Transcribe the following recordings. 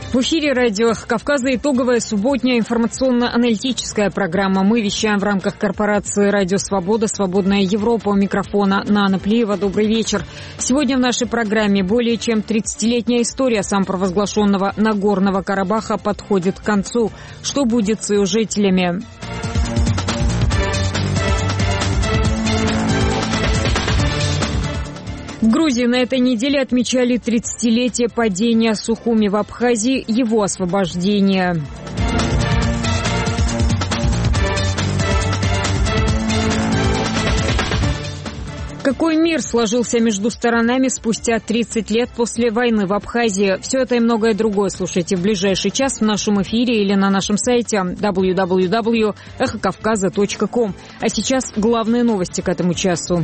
В эфире радио Кавказа итоговая субботняя информационно-аналитическая программа. Мы вещаем в рамках корпорации «Радио Свобода», «Свободная Европа». У микрофона Нана Плиева. Добрый вечер. Сегодня в нашей программе более чем 30-летняя история самопровозглашенного Нагорного Карабаха подходит к концу. Что будет с ее жителями? В Грузии на этой неделе отмечали 30-летие падения Сухуми в Абхазии, его освобождение. Какой мир сложился между сторонами спустя 30 лет после войны в Абхазии? Все это и многое другое слушайте в ближайший час в нашем эфире или на нашем сайте www.эхокавказа.ком. А сейчас главные новости к этому часу.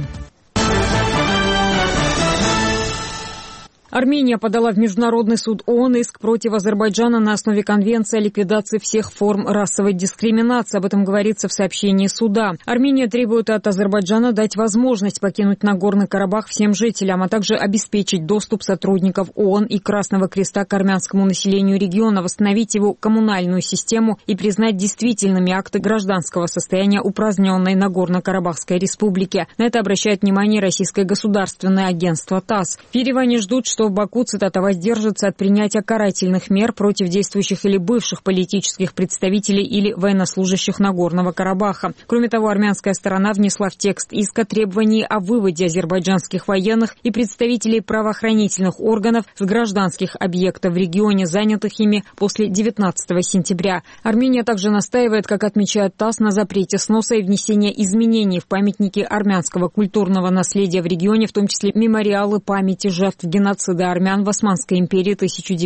Армения подала в Международный суд ООН иск против Азербайджана на основе Конвенции о ликвидации всех форм расовой дискриминации. Об этом говорится в сообщении суда. Армения требует от Азербайджана дать возможность покинуть Нагорный Карабах всем жителям, а также обеспечить доступ сотрудников ООН и Красного Креста к армянскому населению региона, восстановить его коммунальную систему и признать действительными акты гражданского состояния упраздненной Нагорно-Карабахской республики. На это обращает внимание российское государственное агентство ТАСС. В Ереване ждут, что в Баку, цитата, воздержится от принятия карательных мер против действующих или бывших политических представителей или военнослужащих Нагорного Карабаха. Кроме того, армянская сторона внесла в текст иска требования о выводе азербайджанских военных и представителей правоохранительных органов с гражданских объектов в регионе, занятых ими после 19 сентября. Армения также настаивает, как отмечает ТАСС, на запрете сноса и внесения изменений в памятники армянского культурного наследия в регионе, в том числе мемориалы памяти жертв геноцида армян в Османской империи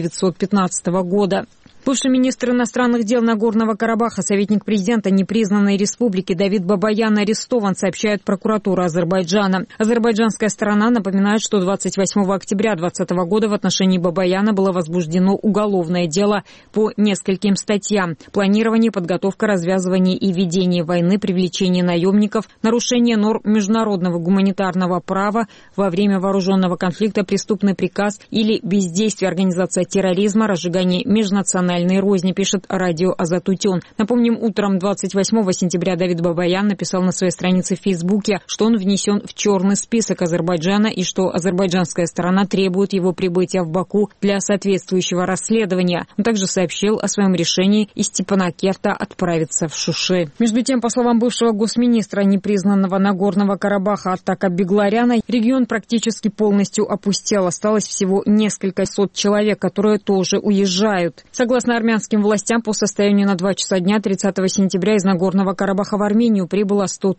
1915 года. Бывший министр иностранных дел Нагорного Карабаха, советник президента непризнанной республики Давид Бабаян арестован, сообщает прокуратура Азербайджана. Азербайджанская сторона напоминает, что 28 октября 2020 года в отношении Бабаяна было возбуждено уголовное дело по нескольким статьям: планирование, подготовка, развязывание и ведение войны, привлечение наемников, нарушение норм международного гуманитарного права во время вооруженного конфликта, преступный приказ или бездействие, организация терроризма, разжигание межнациональной розни, пишет радио Азатутюн. Напомним, утром 28 сентября Давид Бабаян написал на своей странице в Фейсбуке, что он внесен в черный список Азербайджана и что азербайджанская сторона требует его прибытия в Баку для соответствующего расследования. Он также сообщил о своем решении из Степанакерта отправиться в Шуши. Между тем, по словам бывшего госминистра непризнанного Нагорного Карабаха Артака Бегларяна, регион практически полностью опустел. Осталось всего несколько сот человек, которые тоже уезжают. Согласно армянским властям, по состоянию на 2 часа дня 30 сентября из Нагорного Карабаха в Армению прибыло 100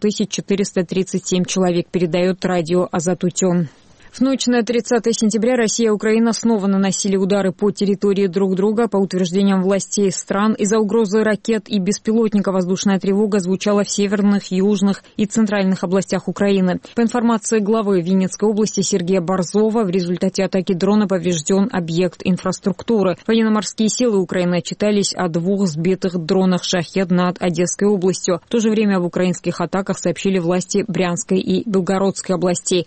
437 человек, передает радио Азатутюн. В ночь на 30 сентября Россия и Украина снова наносили удары по территории друг друга. По утверждениям властей стран, из-за угрозы ракет и беспилотников воздушная тревога звучала в северных, южных и центральных областях Украины. По информации главы Винницкой области Сергея Борзова, в результате атаки дрона поврежден объект инфраструктуры. Военно-морские силы Украины отчитались о 2 сбитых дронах «Шахед» над Одесской областью. В то же время об украинских атаках сообщили власти Брянской и Белгородской областей.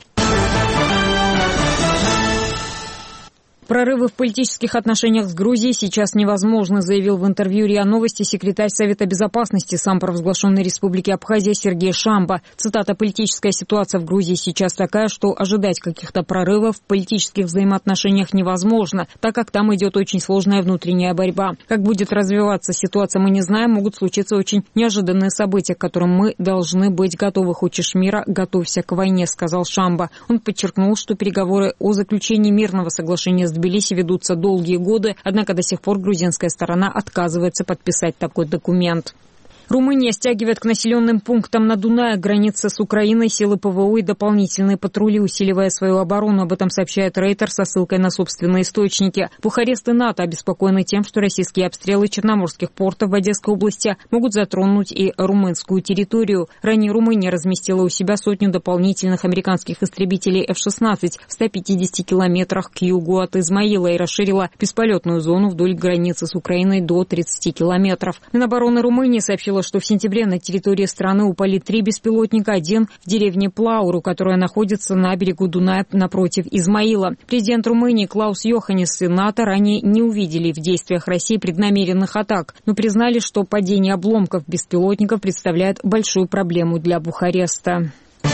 Прорывы в политических отношениях с Грузией сейчас невозможны, заявил в интервью РИА Новости секретарь Совета безопасности самопровозглашенной Республики Абхазия Сергей Шамба. Цитата: «Политическая ситуация в Грузии сейчас такая, что ожидать каких-то прорывов в политических взаимоотношениях невозможно, так как там идет очень сложная внутренняя борьба. Как будет развиваться ситуация, мы не знаем, могут случиться очень неожиданные события, к которым мы должны быть готовы. Хочешь мира — готовься к войне», — сказал Шамба. Он подчеркнул, что переговоры о заключении мирного соглашения с Тбилиси ведутся долгие годы, однако до сих пор грузинская сторона отказывается подписать такой документ. Румыния стягивает к населенным пунктам на Дунае границы с Украиной силы ПВО и дополнительные патрули, усиливая свою оборону. Об этом сообщает Рейтер со ссылкой на собственные источники. Бухарест и НАТО обеспокоены тем, что российские обстрелы черноморских портов в Одесской области могут затронуть и румынскую территорию. Ранее Румыния разместила у себя 100 дополнительных американских истребителей F-16 в 150 километрах к югу от Измаила и расширила бесполетную зону вдоль границы с Украиной до 30 километров. Минобороны Румынии сообщила, отметила, что в сентябре на территории страны упали 3 беспилотника, один в деревне Плауру, которая находится на берегу Дуная напротив Измаила. Президент Румынии Клаус Йоханнис и НАТО ранее не увидели в действиях России преднамеренных атак, но признали, что падение обломков беспилотников представляет большую проблему для Бухареста.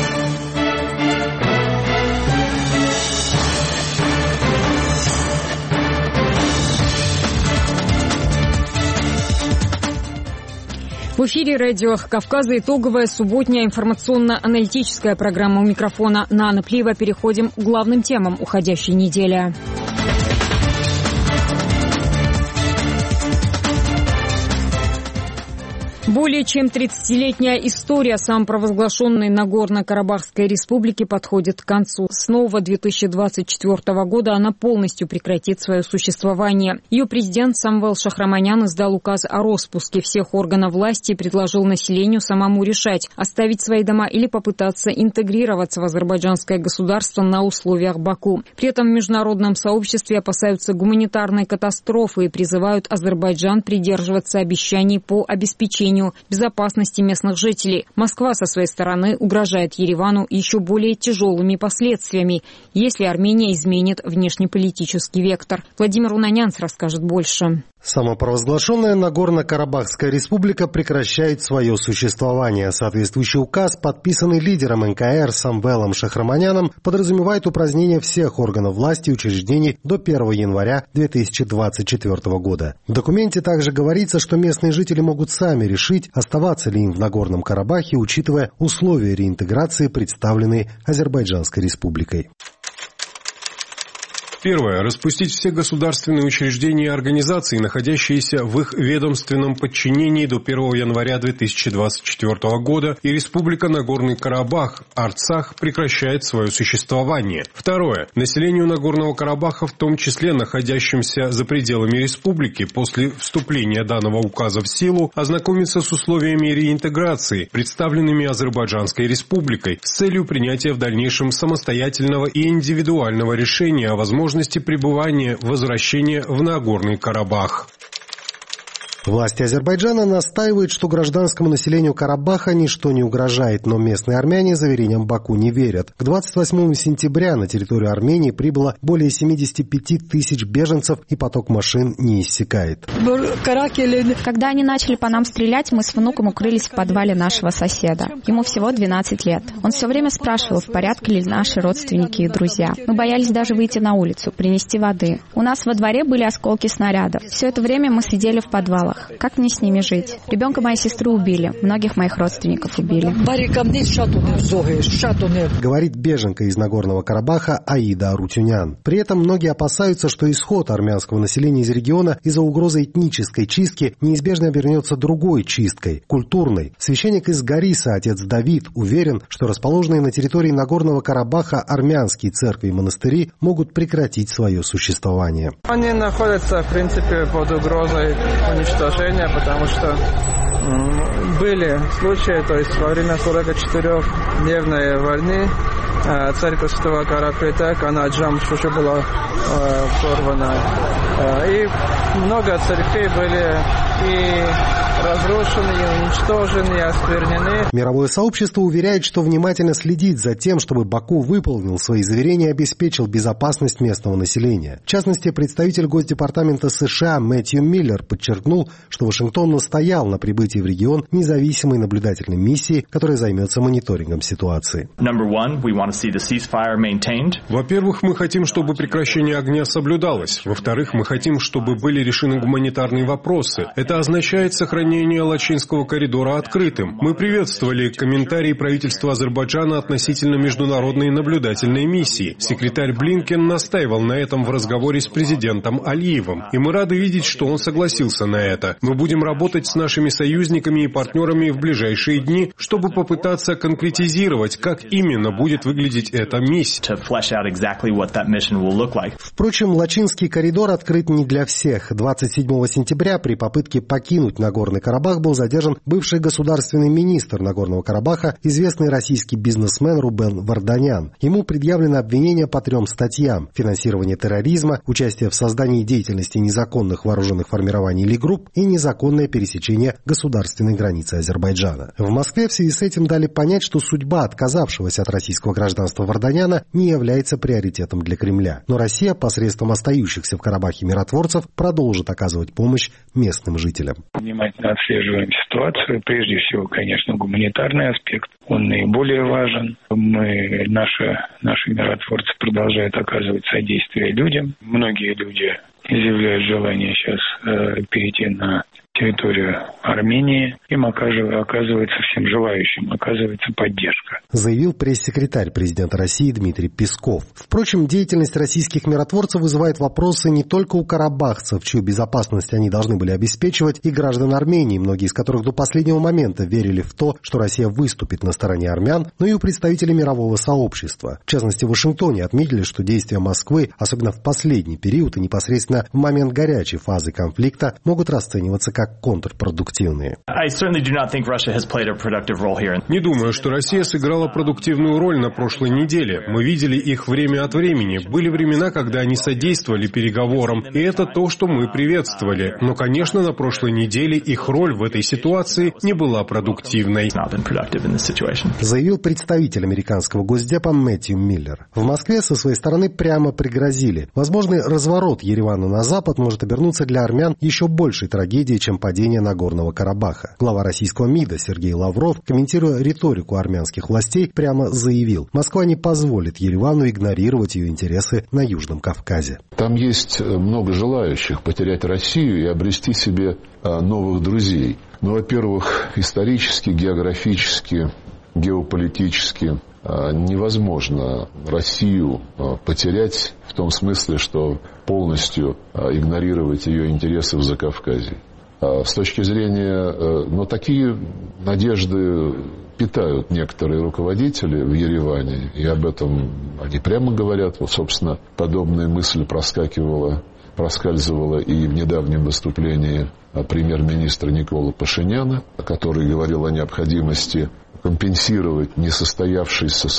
В эфире «Радио Кавказа» итоговая субботняя информационно-аналитическая программа. У микрофона Нана Плиева. Переходим к главным темам уходящей недели. Более чем 30-летняя история самопровозглашенной Нагорно-Карабахской республики подходит к концу. С нового 2024 года она полностью прекратит свое существование. Ее президент Самвел Шахраманян издал указ о распуске всех органов власти и предложил населению самому решать, оставить свои дома или попытаться интегрироваться в азербайджанское государство на условиях Баку. При этом в международном сообществе опасаются гуманитарной катастрофы и призывают Азербайджан придерживаться обещаний по обеспечению безопасности местных жителей. Москва со своей стороны угрожает Еревану еще более тяжелыми последствиями, если Армения изменит внешнеполитический вектор. Владимир Унанянц расскажет больше. Самопровозглашенная Нагорно-Карабахская республика прекращает свое существование. Соответствующий указ, подписанный лидером НКР Самвелом Шахраманяном, подразумевает упразднение всех органов власти и учреждений до 1 января 2024 года. В документе также говорится, что местные жители могут сами решить, оставаться ли им в Нагорном Карабахе, учитывая условия реинтеграции, представленные Азербайджанской республикой. Первое. Распустить все государственные учреждения и организации, находящиеся в их ведомственном подчинении до 1 января 2024 года, и Республика Нагорный Карабах, Арцах, прекращает свое существование. Второе. Населению Нагорного Карабаха, в том числе находящимся за пределами республики, после вступления данного указа в силу, ознакомиться с условиями реинтеграции, представленными Азербайджанской республикой, с целью принятия в дальнейшем самостоятельного и индивидуального решения о возможности пребывания, возвращения в Нагорный Карабах. Власти Азербайджана настаивают, что гражданскому населению Карабаха ничто не угрожает, но местные армяне заверениям Баку не верят. К 28 сентября на территорию Армении прибыло более 75 тысяч беженцев, и поток машин не иссякает. Когда они начали по нам стрелять, мы с внуком укрылись в подвале нашего соседа. Ему всего 12 лет. Он все время спрашивал, в порядке ли наши родственники и друзья. Мы боялись даже выйти на улицу, принести воды. У нас во дворе были осколки снарядов. Все это время мы сидели в подвалах. Как мне с ними жить? Ребенка моей сестры убили, многих моих родственников убили. Говорит беженка из Нагорного Карабаха Аида Арутюнян. При этом многие опасаются, что исход армянского населения из региона из-за угрозы этнической чистки неизбежно обернется другой чисткой, культурной. Священник из Гориса, отец Давид, уверен, что расположенные на территории Нагорного Карабаха армянские церкви и монастыри могут прекратить свое существование. Они находятся, в принципе, под угрозой уничтожения, потому что были случаи, то есть во время 44-дневной войны церковь Святого Карапетак, она Джамшуша была взорвана. И много церквей были и разрушены, и уничтожены, и осквернены. Мировое сообщество уверяет, что внимательно следит за тем, чтобы Баку выполнил свои заверения и обеспечил безопасность местного населения. В частности, представитель Госдепартамента США Мэтью Миллер подчеркнул, что Вашингтон настоял на прибытии в регион независимой наблюдательной миссии, которая займется мониторингом ситуации. Во-первых, мы хотим, чтобы прекращение огня соблюдалось. Во-вторых, мы хотим, чтобы были решены гуманитарные вопросы. Это означает сохранение Лачинского коридора открытым. Мы приветствовали комментарии правительства Азербайджана относительно международной наблюдательной миссии. Секретарь Блинкен настаивал на этом в разговоре с президентом Алиевым. И мы рады видеть, что он согласился на это. Мы будем работать с нашими союзниками и партнерами в ближайшие дни, чтобы попытаться конкретизировать, как именно будет выглядеть эта миссия. Впрочем, Лачинский коридор открыт не для всех. 27 сентября при попытке покинуть Нагорный Нагорный Карабах был задержан бывший государственный министр Нагорного Карабаха, известный российский бизнесмен Рубен Варданян. Ему предъявлено обвинение по 3 статьям: финансирование терроризма, участие в создании и деятельности незаконных вооруженных формирований или групп и незаконное пересечение государственной границы Азербайджана. В Москве в связи с этим дали понять, что судьба отказавшегося от российского гражданства Варданяна не является приоритетом для Кремля. Но Россия посредством остающихся в Карабахе миротворцев продолжит оказывать помощь местным жителям. Внимательно отслеживаем ситуацию. Прежде всего, конечно, гуманитарный аспект. Он наиболее важен. Наши миротворцы продолжают оказывать содействие людям. Многие люди изъявляют желание сейчас перейти на территорию Армении. Им оказывается всем желающим, оказывается поддержка. Заявил пресс-секретарь президента России Дмитрий Песков. Впрочем, деятельность российских миротворцев вызывает вопросы не только у карабахцев, чью безопасность они должны были обеспечивать, и граждан Армении, многие из которых до последнего момента верили в то, что Россия выступит на стороне армян, но и у представителей мирового сообщества. В частности, в Вашингтоне отметили, что действия Москвы, особенно в последний период и непосредственно в момент горячей фазы конфликта, могут расцениваться как контрпродуктивные. Не думаю, что Россия сыграла продуктивную роль на прошлой неделе. Мы видели их время от времени. Были времена, когда они содействовали переговорам, и это то, что мы приветствовали. Но, конечно, на прошлой неделе их роль в этой ситуации не была продуктивной. Заявил представитель американского госдепа Мэтью Миллер. В Москве со своей стороны прямо пригрозили. Возможный разворот Еревана на запад может обернуться для армян еще большей трагедией, чем падение Нагорного Карабаха. Глава российского МИДа Сергей Лавров, комментируя риторику армянских властей, прямо заявил: Москва не позволит Еревану игнорировать ее интересы на Южном Кавказе. Там есть много желающих потерять Россию и обрести себе новых друзей. Ну, во-первых, исторически, географически, геополитически невозможно Россию потерять в том смысле, что полностью игнорировать ее интересы в Закавказье. С точки зрения, но такие надежды питают некоторые руководители в Ереване, и об этом они прямо говорят. Вот, собственно, подобная мысль проскальзывала и в недавнем выступлении премьер-министра Николы Пашиняна, который говорил о необходимости компенсировать несостоявшиеся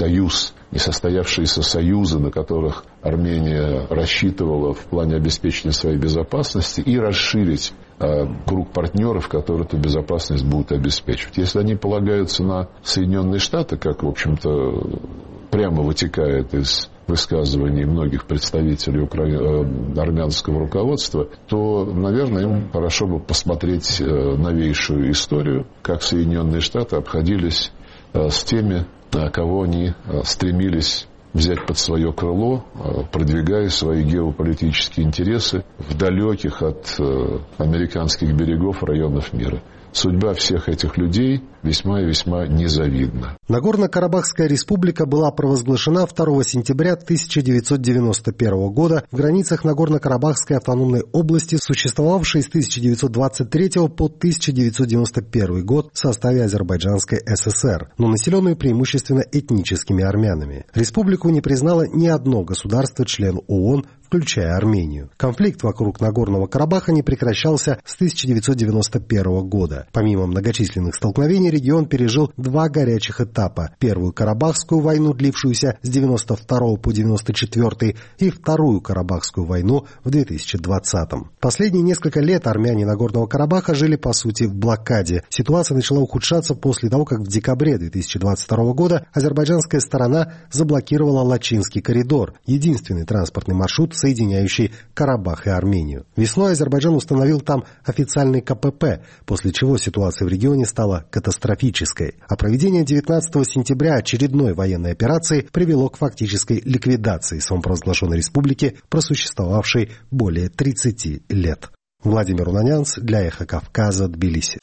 союзы, на которых Армения рассчитывала в плане обеспечения своей безопасности, и расширить круг партнеров, которые эту безопасность будут обеспечивать. Если они полагаются на Соединенные Штаты, как, в общем-то, прямо вытекает из высказываний многих представителей армянского руководства, то, наверное, им хорошо бы посмотреть новейшую историю, как Соединенные Штаты обходились с теми, кого они стремились взять под свое крыло, продвигая свои геополитические интересы в далеких от американских берегов районах мира. Судьба всех этих людей весьма и весьма незавидна. Нагорно-Карабахская республика была провозглашена 2 сентября 1991 года в границах Нагорно-Карабахской автономной области, существовавшей с 1923 по 1991 год в составе Азербайджанской ССР, но населенную преимущественно этническими армянами. Республику не признало ни одно государство-член ООН, включая Армению. Конфликт вокруг Нагорного Карабаха не прекращался с 1991 года. Помимо многочисленных столкновений, регион пережил 2 горячих этапа. Первую Карабахскую войну, длившуюся с 1992 по 1994, и Вторую Карабахскую войну в 2020. Последние несколько лет армяне Нагорного Карабаха жили, по сути, в блокаде. Ситуация начала ухудшаться после того, как в декабре 2022 года азербайджанская сторона заблокировала Лачинский коридор, единственный транспортный маршрут, соединяющий Карабах и Армению. Весной Азербайджан установил там официальный КПП, после чего ситуация в регионе стала катастрофической. А проведение 19 сентября очередной военной операции привело к фактической ликвидации самопровозглашенной республики, просуществовавшей более 30 лет. Владимир Унанянц для Эхо Кавказа, Тбилиси.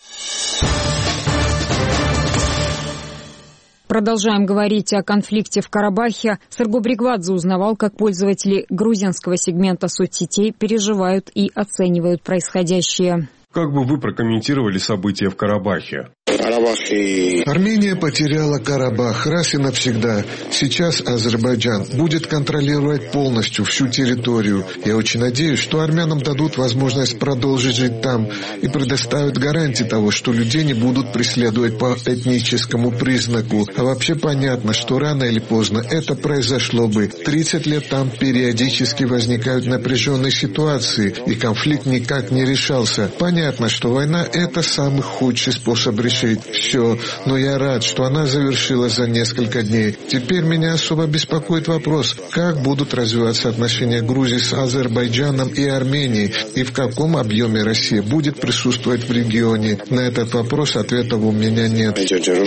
Продолжаем говорить о конфликте в Карабахе. Сарго Бригвадзе узнавал, как пользователи грузинского сегмента соцсетей переживают и оценивают происходящее. Как бы вы прокомментировали события в Карабахе? Армения потеряла Карабах раз и навсегда. Сейчас Азербайджан будет контролировать полностью всю территорию. Я очень надеюсь, что армянам дадут возможность продолжить жить там и предоставят гарантии того, что людей не будут преследовать по этническому признаку. А вообще понятно, что рано или поздно это произошло бы. 30 лет там периодически возникают напряженные ситуации, и конфликт никак не решался. Понятно, что война — это самый худший способ решить все, но я рад, что она завершилась за несколько дней. Теперь меня особо беспокоит вопрос, как будут развиваться отношения Грузии с Азербайджаном и Арменией, и в каком объеме Россия будет присутствовать в регионе. На этот вопрос ответов у меня нет.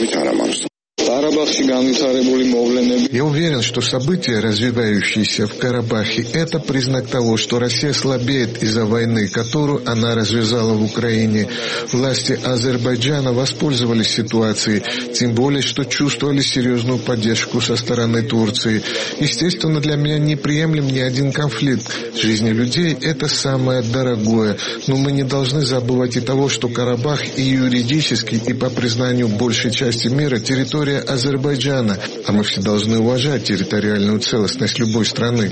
Я уверен, что события, развивающиеся в Карабахе, это признак того, что Россия слабеет из-за войны, которую она развязала в Украине. Власти Азербайджана воспользовались ситуацией, тем более, что чувствовали серьезную поддержку со стороны Турции. Естественно, для меня неприемлем ни один конфликт. Жизни людей — это самое дорогое, но мы не должны забывать и того, что Карабах и юридически, и по признанию большей части мира территория Азербайджана, а мы все должны уважать территориальную целостность любой страны.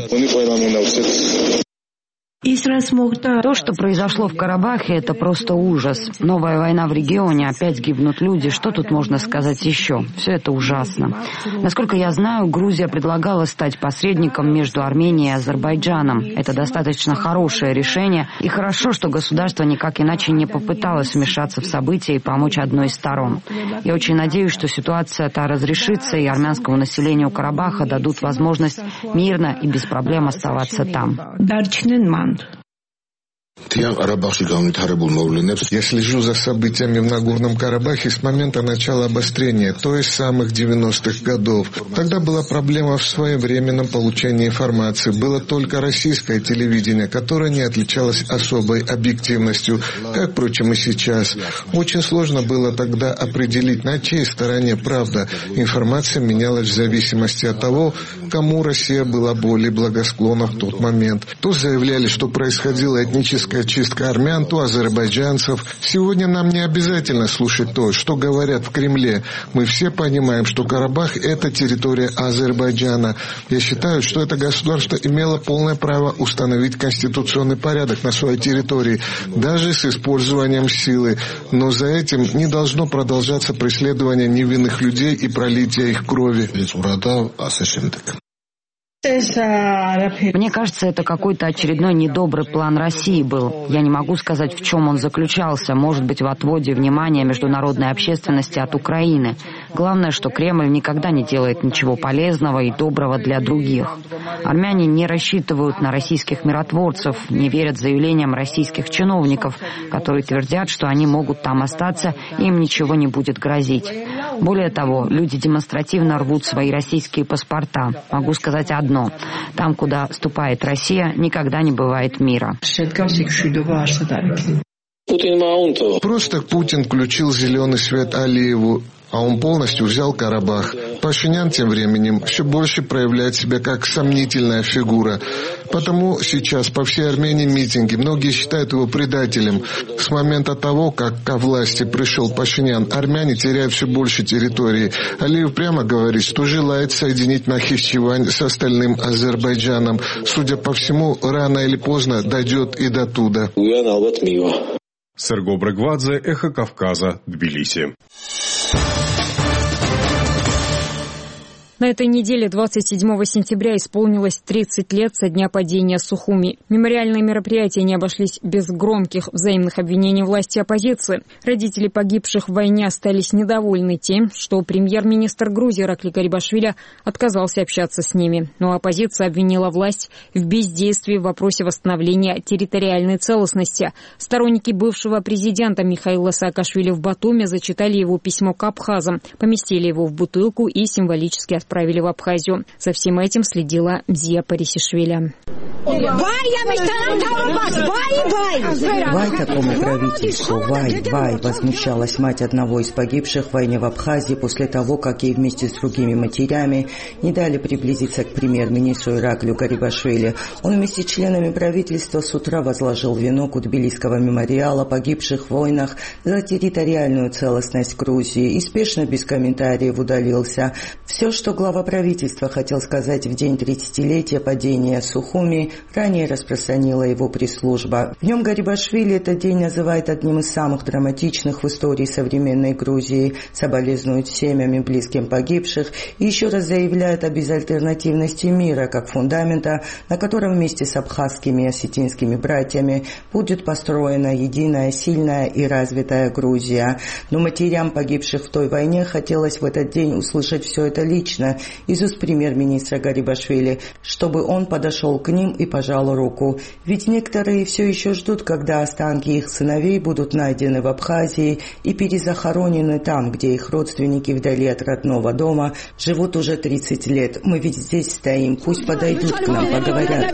То, что произошло в Карабахе, это просто ужас. Новая война в регионе, опять гибнут люди. Что тут можно сказать еще? Все это ужасно. Насколько я знаю, Грузия предлагала стать посредником между Арменией и Азербайджаном. Это достаточно хорошее решение. И хорошо, что государство никак иначе не попыталось вмешаться в события и помочь одной из сторон. Я очень надеюсь, что ситуация-то разрешится, и армянскому населению Карабаха дадут возможность мирно и без проблем оставаться там. Я слежу за событиями в Нагорном Карабахе с момента начала обострения, то есть самых 90-х годов. Тогда была проблема в своевременном получении информации. Было только российское телевидение, которое не отличалось особой объективностью, как, впрочем, и сейчас. Очень сложно было тогда определить, на чьей стороне правда. Информация менялась в зависимости от того, кому Россия была более благосклонна в тот момент. То заявляли, что происходила этническая чистка армян, то азербайджанцев. Сегодня нам не обязательно слушать то, что говорят в Кремле. Мы все понимаем, что Карабах — это территория Азербайджана. Я считаю, что это государство имело полное право установить конституционный порядок на своей территории, даже с использованием силы. Но за этим не должно продолжаться преследование невинных людей и пролитие их крови. Мне кажется, это какой-то очередной недобрый план России был. Я не могу сказать, в чем он заключался. Может быть, в отводе внимания международной общественности от Украины. Главное, что Кремль никогда не делает ничего полезного и доброго для других. Армяне не рассчитывают на российских миротворцев, не верят заявлениям российских чиновников, которые твердят, что они могут там остаться, и им ничего не будет грозить. Более того, люди демонстративно рвут свои российские паспорта. Могу сказать одно. Там, куда ступает Россия, никогда не бывает мира. Просто Путин включил зеленый свет Алиеву, а он полностью взял Карабах. Пашинян тем временем все больше проявляет себя как сомнительная фигура. Потому сейчас по всей Армении митинги. Многие считают его предателем. С момента того, как ко власти пришел Пашинян, армяне теряют все больше территории. Алиев прямо говорит, что желает соединить Нахичевань с остальным Азербайджаном. Судя по всему, рано или поздно дойдет и до туда. Серго Брагвадзе, Эхо Кавказа, Тбилиси. На этой неделе, 27 сентября, исполнилось 30 лет со дня падения Сухуми. Мемориальные мероприятия не обошлись без громких взаимных обвинений власти и оппозиции. Родители погибших в войне остались недовольны тем, что премьер-министр Грузии Иракли Гарибашвили отказался общаться с ними. Но оппозиция обвинила власть в бездействии в вопросе восстановления территориальной целостности. Сторонники бывшего президента Михаила Саакашвили в Батуми зачитали его письмо к абхазам, поместили его в бутылку и символически отправили в Абхазию. За всем этим следила Мзия Парисишвили. Вай такому правительству, вай, возмущалась мать одного из погибших в войне в Абхазии после того, как ей вместе с другими матерями не дали приблизиться к премьер-министру Ираклию Гарибашвили. Он вместе с членами правительства с утра возложил венок у Тбилисского мемориала погибших в войнах за территориальную целостность Грузии и спешно без комментариев удалился. Все, что глава правительства хотел сказать в день 30-летия падения Сухуми, ранее распространила его пресс-служба. В нем Гарибашвили этот день называет одним из самых драматичных в истории современной Грузии, соболезнует семьями близким погибших и еще раз заявляет о безальтернативности мира как фундамента, на котором вместе с абхазскими и осетинскими братьями будет построена единая, сильная и развитая Грузия. Но матерям погибших в той войне хотелось в этот день услышать все это лично из уст премьер-министра Гарибашвили, чтобы он подошел к ним и пожал руку. Ведь некоторые все еще ждут, когда останки их сыновей будут найдены в Абхазии и перезахоронены там, где их родственники вдали от родного дома живут уже 30 лет. Мы ведь здесь стоим, пусть подойдут к нам, поговорят.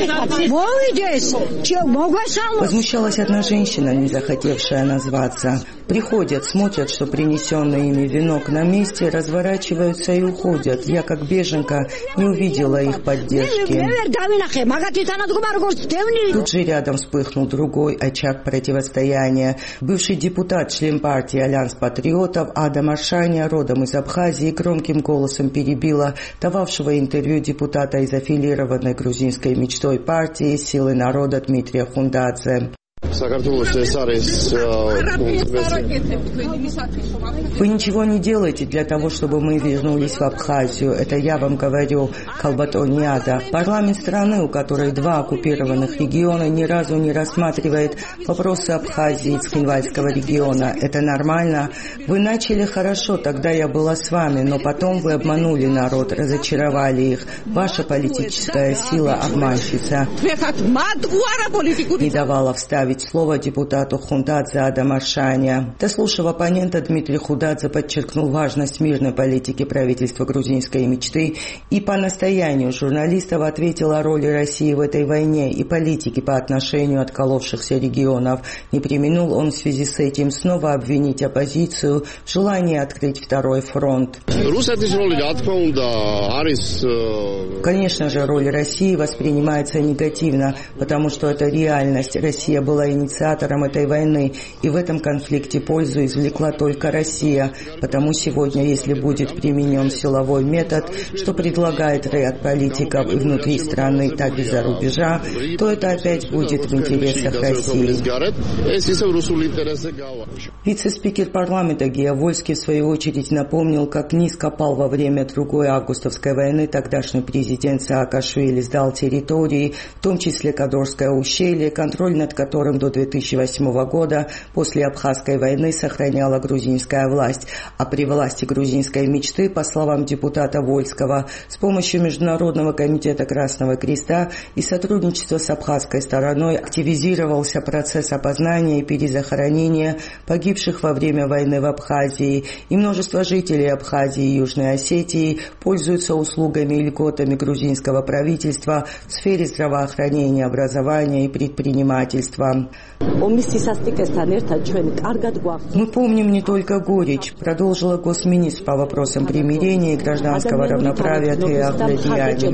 Возмущалась одна женщина, не захотевшая назваться. Приходят, смотрят, что принесенный ими венок на месте, разворачиваются и уходят. Я, как беженка, не увидела их поддержки. Тут же рядом вспыхнул другой очаг противостояния. Бывший депутат, член партии «Альянс патриотов» Ада Маршаня, родом из Абхазии, громким голосом перебила дававшего интервью депутата из аффилированной грузинской мечтой партии «Силы народа» Дмитрия Хундадзе. Вы ничего не делаете для того, чтобы мы вернулись в Абхазию. Это я вам говорю, Калбатониада. Парламент страны, у которой 2 оккупированных региона, ни разу не рассматривает вопросы Абхазии и Цхинвальского региона. Это нормально? Вы начали хорошо, тогда я была с вами, но потом вы обманули народ, разочаровали их. Ваша политическая сила обманщица. Не давала вставить слово депутату Хундадзе Ада Маршаня. Дослушав оппонента, Дмитрий Хундадзе подчеркнул важность мирной политики правительства грузинской мечты и по настоянию журналистов ответил о роли России в этой войне и политике по отношению отколовшихся регионов. Не преминул он в связи с этим снова обвинить оппозицию в желании открыть второй фронт. Конечно же, роль России воспринимается негативно, потому что это реальность. Россия была инициатором этой войны, и в этом конфликте пользу извлекла только Россия. Потому сегодня, если будет применен силовой метод, что предлагает ряд политиков и внутри страны, так и за рубежа, то это опять будет в интересах России. Вице-спикер парламента Гея Вольский в свою очередь напомнил, как низко пал во время другой августовской войны тогдашний президент Саакашвили, сдал территории, в том числе Кадорское ущелье, контроль над которым до 2008 года после Абхазской войны сохраняла грузинская власть. А при власти грузинской мечты, по словам депутата Вольского, с помощью Международного комитета Красного Креста и сотрудничества с абхазской стороной активизировался процесс опознания и перезахоронения погибших во время войны в Абхазии. И множество жителей Абхазии и Южной Осетии пользуются услугами и льготами грузинского правительства в сфере здравоохранения, образования и предпринимательства. Мы помним не только горечь, продолжила госминистр по вопросам примирения и гражданского равноправия Теа Хледиани.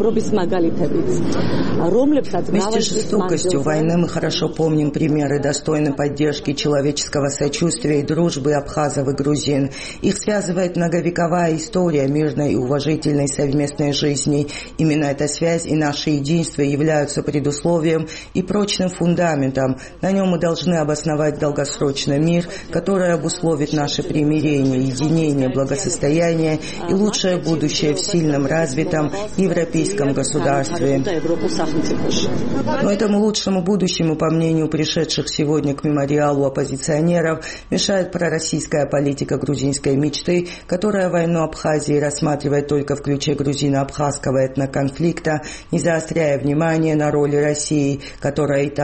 Вместе с жестокостью войны мы хорошо помним примеры достойной поддержки, человеческого сочувствия и дружбы абхазов и грузин. Их связывает многовековая история мирной и уважительной совместной жизни. Именно эта связь и наше единство являются предусловием и прочным фундаментом. На нем мы должны обосновать долгосрочный мир, который обусловит наше примирение, единение, благосостояние и лучшее будущее в сильном, развитом европейском государстве. Но этому лучшему будущему, по мнению пришедших сегодня к мемориалу оппозиционеров, мешает пророссийская политика грузинской мечты, которая войну Абхазии рассматривает только в ключе грузино-абхазского этноконфликта, не заостряя внимание на роли России, которая и тогда, и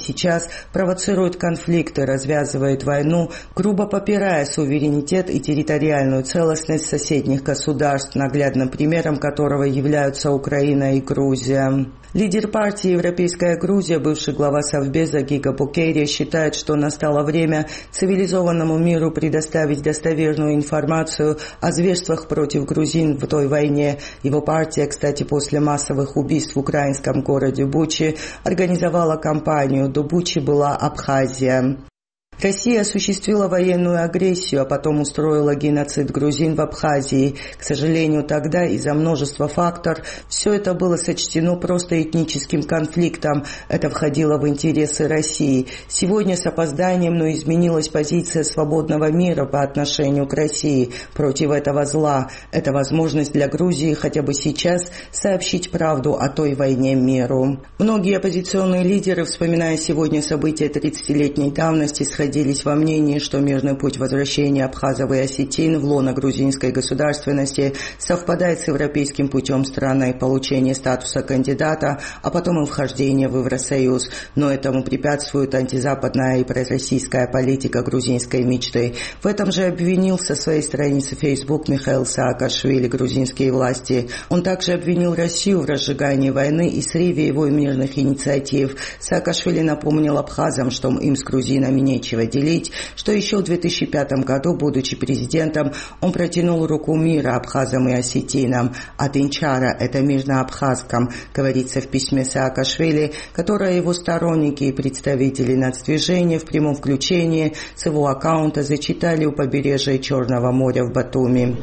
сейчас провоцирует конфликты, развязывает войну, грубо попирая суверенитет и территориальную целостность соседних государств, наглядным примером которого являются Украина и Грузия. Лидер партии «Европейская Грузия», бывший глава Совбеза Гига Букерия, считает, что настало время цивилизованному миру предоставить достоверную информацию о зверствах против грузин в той войне. Его партия, кстати, после массовых убийств в украинском городе Бучи организовала кампанию «До Бучи была Абхазия». Россия осуществила военную агрессию, а потом устроила геноцид грузин в Абхазии. К сожалению, тогда из-за множества факторов все это было сочтено просто этническим конфликтом. Это входило в интересы России. Сегодня с опозданием, но изменилась позиция свободного мира по отношению к России против этого зла. Это возможность для Грузии хотя бы сейчас сообщить правду о той войне миру. Многие оппозиционные лидеры, вспоминая сегодня события 30-летней давности, сходились во мнении, что мирный путь возвращения абхазов и осетин в лоно грузинской государственности совпадает с европейским путем страны получения статуса кандидата, а потом и вхождения в Евросоюз. Но этому препятствует антизападная и пророссийская политика грузинской мечты. В этом же обвинил со своей страницы Facebook Михаил Саакашвили грузинские власти. Он также обвинил Россию в разжигании войны и срыве его мирных инициатив. Саакашвили напомнил абхазам, что им с грузинами нечего делить, что еще в 2005 году, будучи президентом, он протянул руку мира абхазам и осетинам. От Инчара, это мир на абхазском, говорится в письме Саакашвили, которое его сторонники и представители нацдвижения в прямом включении с его аккаунта зачитали у побережья Черного моря в Батуми.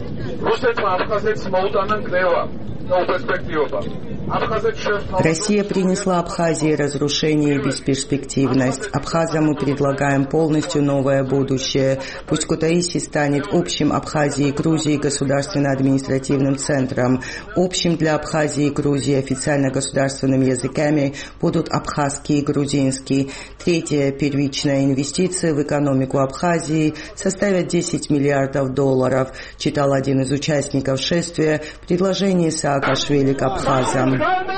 Россия принесла Абхазии разрушение и бесперспективность. Абхазам мы предлагаем полностью новое будущее. Пусть Кутаиси станет общим Абхазии и Грузии государственно-административным центром. Общим для Абхазии и Грузии официально государственными языками будут абхазский и грузинский. Третья первичная инвестиция в экономику Абхазии составят $10 миллиардов, читал один из участников шествия предложение Саакашвили к абхазам.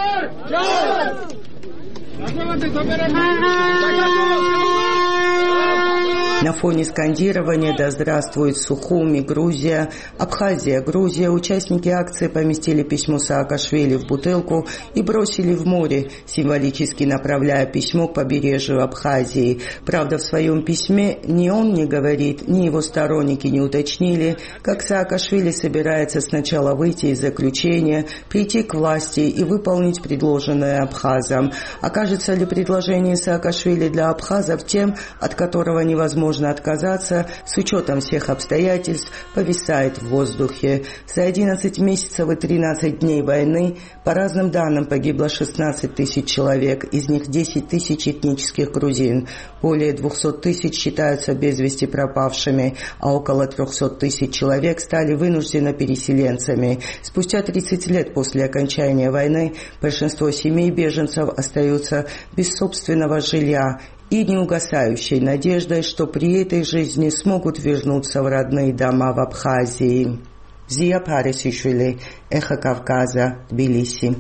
На фоне скандирования «Да здравствует Сухуми, Грузия», Абхазия, Грузия, участники акции поместили письмо Саакашвили в бутылку и бросили в море, символически направляя письмо к побережью Абхазии. Правда, в своем письме ни он не говорит, ни его сторонники не уточнили, как Саакашвили собирается сначала выйти из заключения, прийти к власти и выполнить предложенное абхазам. Окажется ли предложение Саакашвили для абхазов тем, от которого невозможно отказаться, с учетом всех обстоятельств, повисает в воздухе. За 11 месяцев и 13 дней войны, по разным данным, погибло 16 тысяч человек, из них 10 тысяч этнических грузин. Более 200 тысяч считаются без вести пропавшими, а около 300 тысяч человек стали вынужденно переселенцами. Спустя 30 лет после окончания войны большинство семей беженцев остаются без собственного жилья и неугасающей надеждой, что при этой жизни смогут вернуться в родные дома в Абхазии. Зия Парисишвили, Эхо Кавказа, Тбилиси.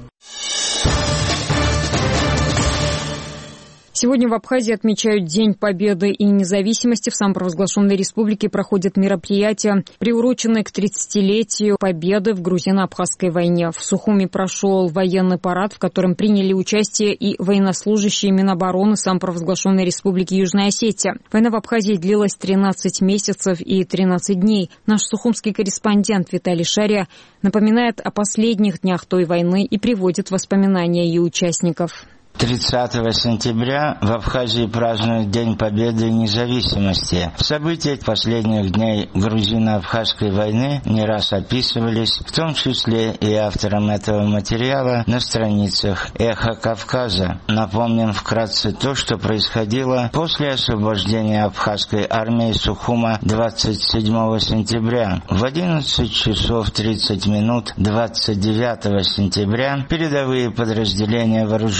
Сегодня в Абхазии отмечают День Победы и независимости. В самопровозглашенной республике проходят мероприятия, приуроченные к 30-летию Победы в грузино-абхазской войне. В Сухуми прошел военный парад, в котором приняли участие и военнослужащие Минобороны самопровозглашенной республики Южная Осетия. Война в Абхазии длилась 13 месяцев и 13 дней. Наш сухумский корреспондент Виталий Шария напоминает о последних днях той войны и приводит воспоминания ее участников. 30 сентября в Абхазии празднуют День Победы и независимости. События последних дней грузино-абхазской войны не раз описывались, в том числе и автором этого материала на страницах «Эхо Кавказа». Напомним вкратце то, что происходило после освобождения абхазской армии Сухума 27 сентября. В 11 часов 30 минут 29 сентября передовые подразделения вооруженных сил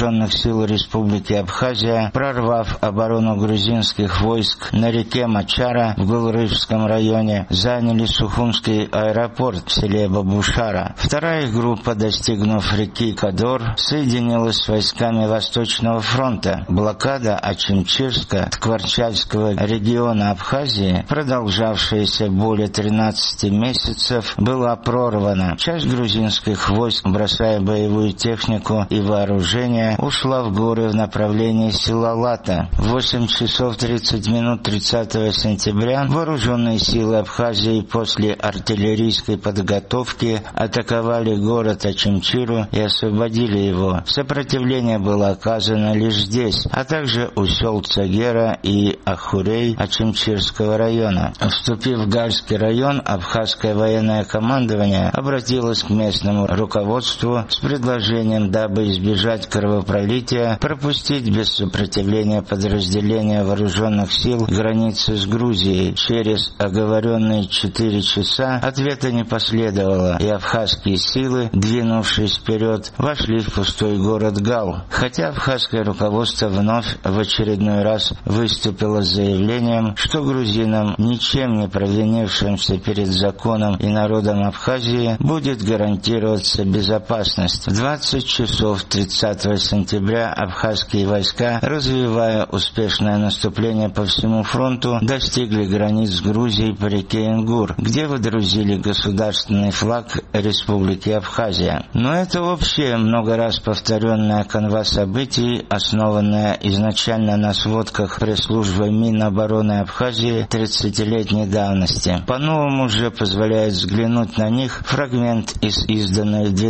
сил Республики Абхазия, прорвав оборону грузинских войск на реке Мачара в Гулрыжском районе, заняли Сухумский аэропорт в селе Бабушара. Вторая группа, достигнув реки Кадор, соединилась с войсками Восточного фронта. Блокада Ачимчирска, Ткварчальского региона Абхазии, продолжавшаяся более 13 месяцев, была прорвана. Часть грузинских войск, бросая боевую технику и вооружение, ушла в горы в направлении села Лата. В 8 часов 30 минут 30 сентября вооруженные силы Абхазии после артиллерийской подготовки атаковали город Ачимчиру и освободили его. Сопротивление было оказано лишь здесь, а также у сел Цагера и Ахурей Ачимчирского района. Вступив в Гальский район, абхазское военное командование обратилось к местному руководству с предложением, дабы избежать кровопролития, пропустить без сопротивления подразделения вооруженных сил границы с Грузией. Через оговоренные 4 часа ответа не последовало, и абхазские силы, двинувшись вперед, вошли в пустой город Гал. Хотя абхазское руководство вновь в очередной раз выступило с заявлением, что грузинам, ничем не провинившимся перед законом и народом Абхазии, будет гарантироваться безопасность. В 20 часов 30 сентября абхазские войска, развивая успешное наступление по всему фронту, достигли границ с Грузией по реке Ингур, где водрузили государственный флаг Республики Абхазия. Но это общее, много раз повторенная канва событий, основанная изначально на сводках пресс-службы Минобороны Абхазии 30-летней давности. По-новому же позволяет взглянуть на них фрагмент из изданной в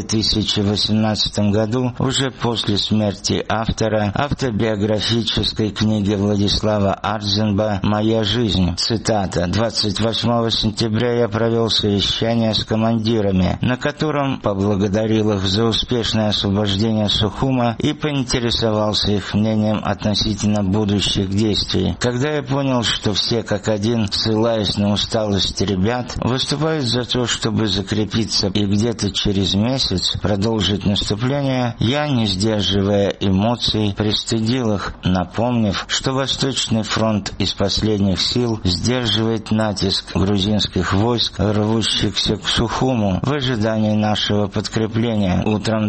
2018 году, уже после смерти автора, автобиографической книги Владислава Арзенба «Моя жизнь». Цитата. 28 сентября я провел совещание с командирами, на котором поблагодарил их за успешное освобождение Сухума и поинтересовался их мнением относительно будущих действий. Когда я понял, что все как один, ссылаясь на усталость ребят, выступают за то, чтобы закрепиться и где-то через месяц продолжить наступление, я, не сдерживая эмоций, пристыдил их, напомнив, что Восточный фронт из последних сил сдерживает натиск грузинских войск, рвущихся к Сухуму, в ожидании нашего подкрепления. Утром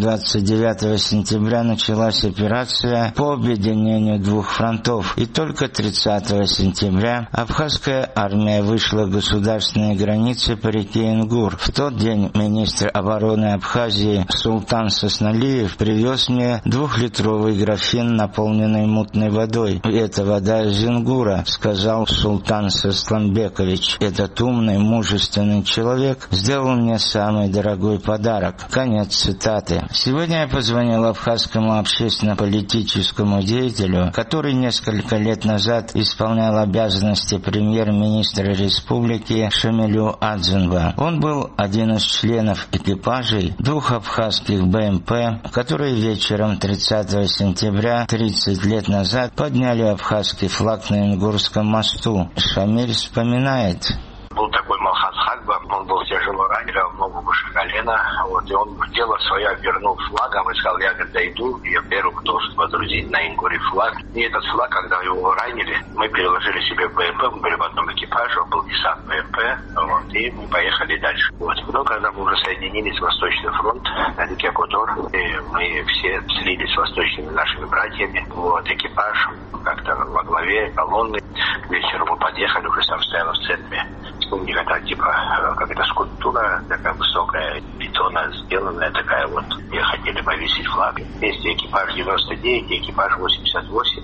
29 сентября началась операция по объединению двух фронтов, и только 30 сентября абхазская армия вышла к государственной границе по реке Ингур. В тот день министр обороны Абхазии Султан Сосналиев привез мне 2-литровый графин, наполненный мутной водой. «Это вода из Ингура», — сказал Султан Сасламбекович. «Этот умный, мужественный человек сделал мне самый дорогой подарок». Конец цитаты. Сегодня я позвонил абхазскому общественно-политическому деятелю, который несколько лет назад исполнял обязанности премьер-министра республики Шамилю Адзенба. Он был один из членов экипажей 2 абхазских БМП, которые вечером 30 сентября 30 лет назад подняли абхазский флаг на Ингурском мосту. Шамиль вспоминает. Был такой Малхаз Хагба, он был тяжело ранен, ногу выше колена, и он дело свое обернул флагом и сказал, я когда иду, я первый, кто водрузить на Ингуре флаг. И этот флаг, когда его ранили, мы переложили себе в БМП, мы были в одном экипаже, был десант БМП, и мы поехали дальше. Но когда мы уже соединились в Восточный фронт на реке Кодор, и мы все слились с восточными нашими братьями, экипаж как-то во главе колонны, к вечеру мы подъехали, уже сам стоял в центре. Никогда, как это скульптура, такая высокая, бетонная, сделанная такая где хотели повесить флаг. Вместе экипаж 99 и экипаж 88.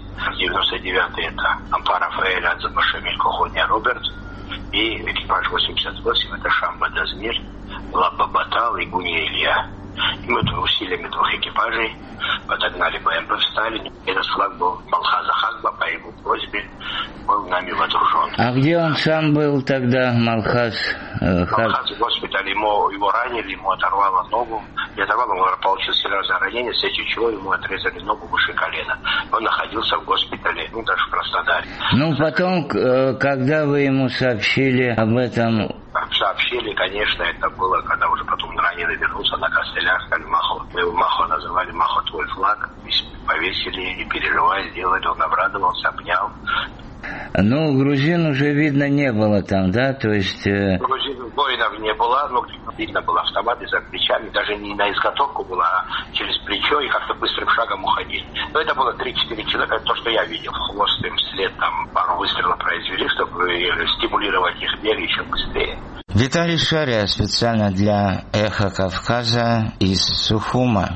99 это Ампар Рафаэль, Адзаба Шамиль, Кохоня Роберт. И экипаж 88 это Шамба Дазмир, Лаба Батал и Гуни Илья. И мы усилиями 2 экипажей подогнали БМП, встали. Этот флаг был Малхаза Хагба, по его просьбе был нами водружен. А где он сам был тогда, Малхаз? Малхаз в госпитале, его ранили, ему оторвало ногу. И оторвало, он получил серьезное ранение, вследствие чего ему отрезали ногу выше колена. Он находился в госпитале, даже в Краснодаре. Потом, когда вы ему сообщили об этом? Сообщили, конечно, это было, когда уже потом ранение позвонил и вернулся на костылях, сказали, Махо. Мы его Махо называли, Махо твой флаг. Повесили, не переживай, сделали. Он обрадовался, обнял. Ну, грузин уже видно не было там, да? То есть... Грузин воинов не было, но видно было автоматы за плечами, даже не на изготовку было, а через плечо и как-то быстрым шагом уходили. Но это было 3-4 человека, то, что я видел. Хвост им вслед, там пару выстрелов произвели, чтобы стимулировать их бег еще быстрее. Виталий Шария специально для «Эхо Кавказа» из Сухума.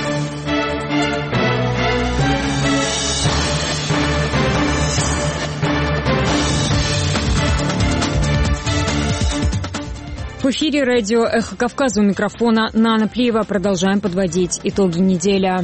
В эфире радио «Эхо Кавказа», у микрофона Нана Плиева. Продолжаем подводить итоги недели.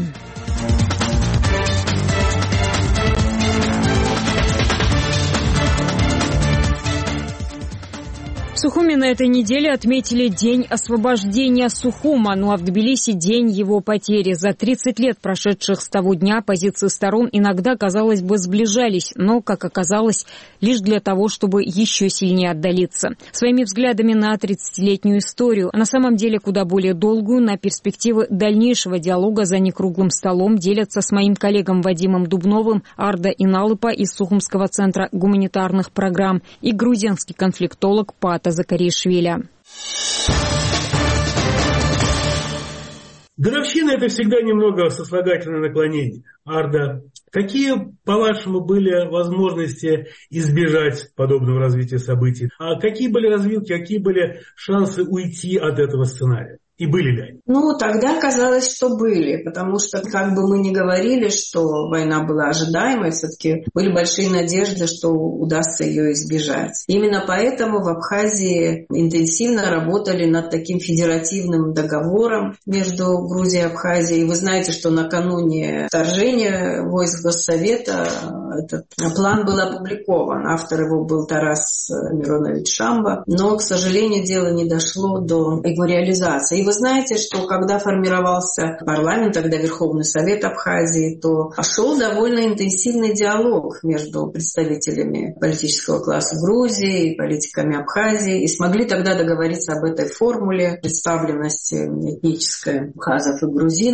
В Сухуме на этой неделе отметили День освобождения Сухума, ну а в Тбилиси – День его потери. За 30 лет, прошедших с того дня, позиции сторон иногда, казалось бы, сближались, но, как оказалось, лишь для того, чтобы еще сильнее отдалиться. Своими взглядами на 30-летнюю историю, а на самом деле куда более долгую, на перспективы дальнейшего диалога за некруглым столом делятся с моим коллегом Вадимом Дубновым Арда Иналыпа из Сухумского центра гуманитарных программ и грузинский конфликтолог Пата Закаришвили. Годовщина – это всегда немного сослагательное наклонение. Арда, какие, по-вашему, были возможности избежать подобного развития событий? А какие были развилки, какие были шансы уйти от этого сценария? И были ли они? Ну, тогда казалось, что были, потому что, как бы мы ни говорили, что война была ожидаемой, все-таки были большие надежды, что удастся ее избежать. Именно поэтому в Абхазии интенсивно работали над таким федеративным договором между Грузией и Абхазией. И вы знаете, что накануне вторжения войск Госсовета этот план был опубликован. Автор его был Тарас Миронович Шамба, но, к сожалению, дело не дошло до его реализации. И вы знаете, что когда формировался парламент, тогда Верховный Совет Абхазии, то шел довольно интенсивный диалог между представителями политического класса Грузии и политиками Абхазии, и смогли тогда договориться об этой формуле представленности этнической абхазов и грузин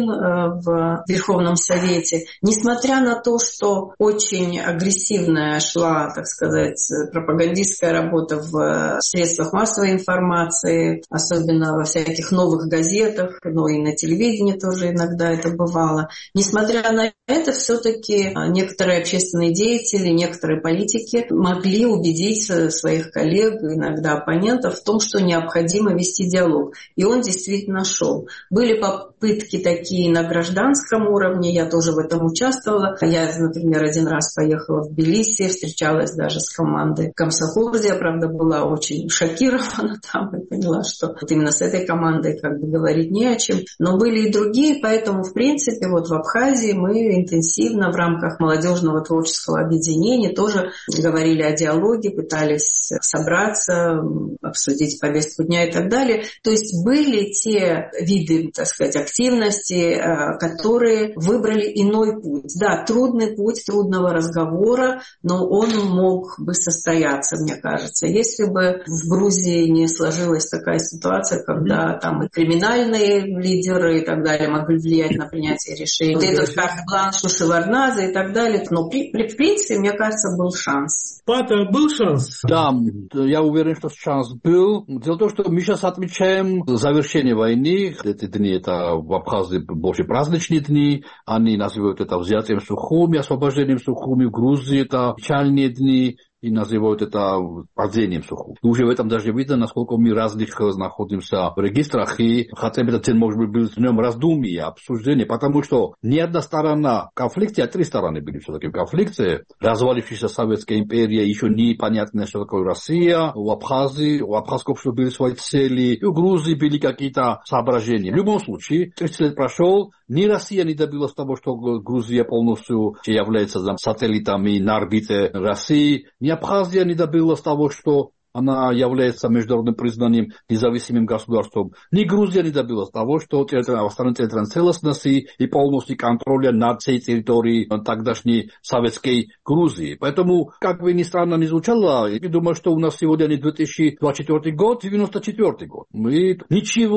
в Верховном Совете. Несмотря на то, что очень агрессивная шла, так сказать, пропагандистская работа в средствах массовой информации, особенно во всяких новых газетах, но и на телевидении тоже иногда это бывало. Несмотря на это, все-таки некоторые общественные деятели, некоторые политики могли убедить своих коллег, иногда оппонентов, в том, что необходимо вести диалог. И он действительно шел. Были попытки такие на гражданском уровне, я тоже в этом участвовала. Я, например, один раз поехала в Тбилиси, встречалась даже с командой Комсохорди, я, правда, была очень шокирована там и поняла, что вот именно с этой командой как бы говорить не о чем. Но были и другие, поэтому, в принципе, вот в Абхазии мы интенсивно в рамках молодежного творческого объединения тоже говорили о диалоге, пытались собраться, обсудить повестку дня и так далее. То есть были те виды, так сказать, активности, которые выбрали иной путь. Да, трудный путь трудного разговора, но он мог бы состояться, мне кажется. Если бы в Грузии не сложилась такая ситуация, когда там и криминальные лидеры и так далее могли влиять на принятие решений. Вот этот карт-бланш у Шеварднадзе и так далее. Но в принципе, мне кажется, был шанс. Пата, был шанс? Да, я уверен, что шанс был. Дело в том, что мы сейчас отмечаем завершение войны. Эти дни это в Абхазии больше праздничные дни. Они называют это взятием Сухуми, освобождением Сухуми. В Грузии это печальные дни. И называют это падением Сухуми. Уже в этом даже видно, насколько мы разных находимся в регистрах. И хотя бы этот день, может быть, был днем раздумья, обсуждения, потому что ни одна сторона в конфликте, а три стороны были все-таки в конфликте. Развалившаяся Советская империя, еще непонятно, что такое Россия. У Абхазии, у абхазского общества были свои цели. И у Грузии были какие-то соображения. В любом случае, 30 лет прошел, ни Россия не добилась того, что Грузия полностью является сателлитами на орбите России. Ни Абхазия не добилась того, что она является международным признанием независимым государством. Ни Грузия не добилась того, что страна территориальной целостности и полностью контроля над всей территорией тогдашней советской Грузии. Поэтому, как бы ни странно ни звучало, я думаю, что у нас сегодня не 2024 год, 1994 год. Мы ничего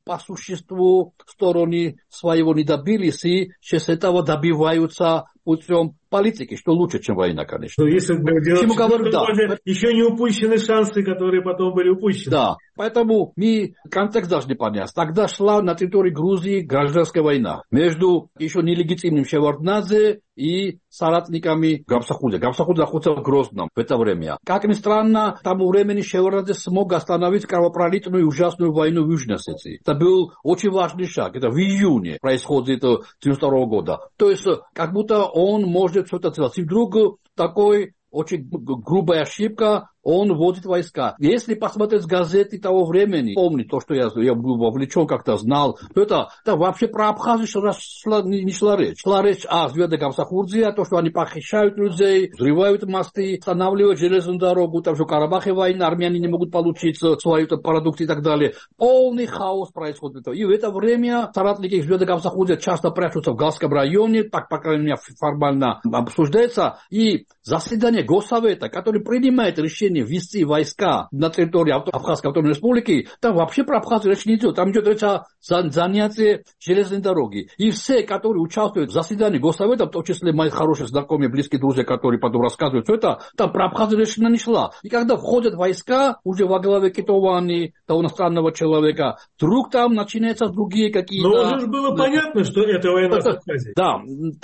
по существу стороны своего не добились, и сейчас этого добиваются путем политики, что лучше, чем война, конечно. Но если говорю, да. Еще не упущены шансы, которые потом были упущены. Да, поэтому мы контекст должны понять. Тогда шла на территории Грузии гражданская война между еще нелегитимным Шеварднадзе и соратниками Гамсахурдия. Гамсахурдия находится в Грозном в это время. Как ни странно, к тому времени Шеварднадзе смог остановить кровопролитную и ужасную войну в Южной Осетии. Это был очень важный шаг. Это в июне происходит 1992 года. То есть, как будто он может что-то делать. И вдруг такой очень грубая ошибка, он вводит войска. Если посмотреть газеты того времени, помню то, что я был вовлечен, как-то знал, то это вообще про Абхазию не шла речь. Шла речь о звездах Гамсахурдия, то, что они похищают людей, взрывают мосты, останавливают железную дорогу, там же в Карабахе война, армяне не могут получить свои продукты и так далее. Полный хаос происходит. И в это время соратники звезды Гамсахурдия часто прячутся в Галском районе, так, по крайней мере, формально обсуждается, и заседание Госсовета, который принимает решение ввести войска на территории Абхазской автономной республики, там вообще про Абхазию речь не идет. Там идет речь о занятии железной дороги. И все, которые участвуют в заседании Госсовета, в том числе мои хорошие знакомые, близкие друзья, которые потом рассказывают, что это, там про Абхазию речь не шла. И когда входят войска, уже во главе Кетовани, того иностранного человека, вдруг там начинаются другие какие-то... Но уже было понятно, что это война с Абхазией. Да,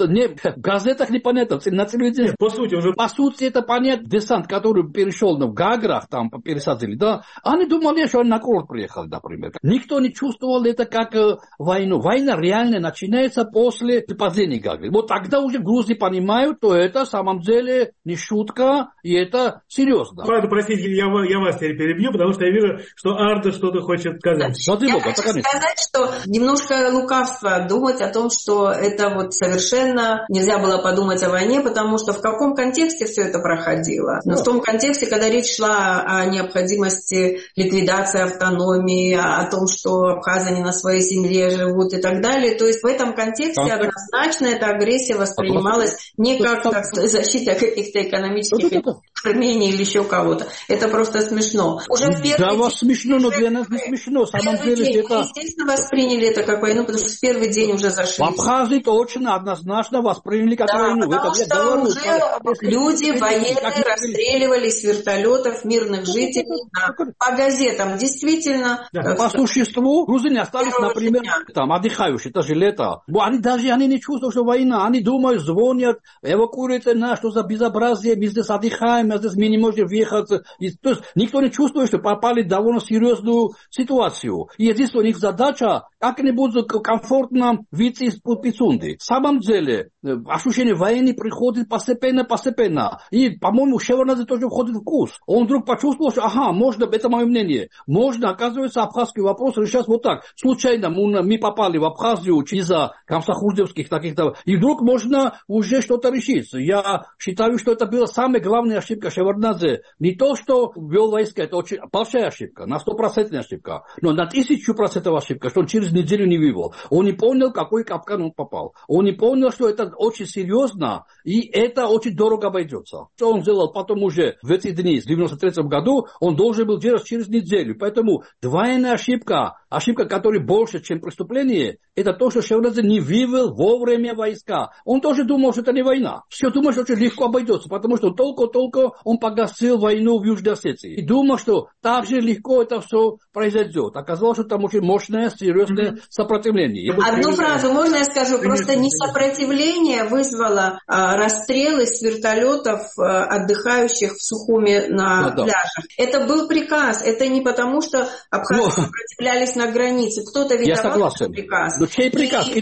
в газетах непонятно, на телевидении... По сути, это понятно. Десант, который перешел в Гаграх, там пересадили, да, они думали, что они на курорт приехали, например. Никто не чувствовал это как войну. Война реально начинается после падения Гагры. Вот тогда уже в Грузии понимают, что это, на самом деле, не шутка, и это серьезно. Правда, простите, я вас теперь перебью, потому что я вижу, что Арда что-то хочет сказать. Я хочу сказать, что немножко лукавство думать о том, что это вот совершенно нельзя было подумать о войне, потому что в каком контексте все это проходило? Но в том контексте, когда речь шла о необходимости ликвидации автономии, о том, что абхазы не на своей земле живут и так далее. То есть в этом контексте однозначно эта агрессия воспринималась не как защита каких-то экономических армений или еще кого-то. Это просто смешно. Уже в первый день, смешно, но для нас не смешно. Естественно, восприняли это как войну, потому что в первый день уже зашли. В Абхазии точно, однозначно восприняли как войну. Потому что уже люди военные расстреливали с вертолетов мирных жителей по газетам. Действительно. По существу грузины остались, например, там отдыхающие, это же лето. Они не чувствуют, что война. Они думают, звонят, эвакуируйте нас, что за безобразие, мы здесь отдыхаем, а здесь мы не можем въехать. То есть никто не чувствует, что попали в довольно серьезную ситуацию. И единственная у них задача, как-нибудь комфортно выйти из Пицунды. В самом деле, ощущение войны приходит постепенно. И, по-моему, Шеварднадзе тоже входит в вкус. Он вдруг почувствовал, что, можно, это мое мнение, можно, оказывается, абхазский вопрос решать вот так. Случайно мы попали в Абхазию из-за гамсахурдиевских таких-то, и вдруг можно уже что-то решить. Я считаю, что это была самая главная ошибка Шеварднадзе. Не то, что ввел войска, это очень большая ошибка, на 100% ошибка, но на 1000% ошибка, что он через неделю не вывел. Он не понял, какой капкан он попал. Он не понял, что это очень серьезно, и это очень дорого обойдется. Что он сделал потом уже в эти дни, в 1993 году, он должен был делать через неделю. Поэтому двойная ошибка, которая больше, чем преступление, это то, что Шеварднадзе не вывел вовремя войска. Он тоже думал, что это не война. Все думал, что очень легко обойдется, потому что только он погасил войну в Южной Осетии. И думал, что так же легко это все произойдет. Оказалось, что там очень мощное, серьезное сопротивление. Одну фразу можно я скажу? Просто не сопротивление вызвало расстрелы с вертолетов отдыхающих в Сухуме на пляжах. Это был приказ. Это не потому, что абхазы сопротивлялись на границе. Кто-то видовал этот приказ. Но чей приказ? И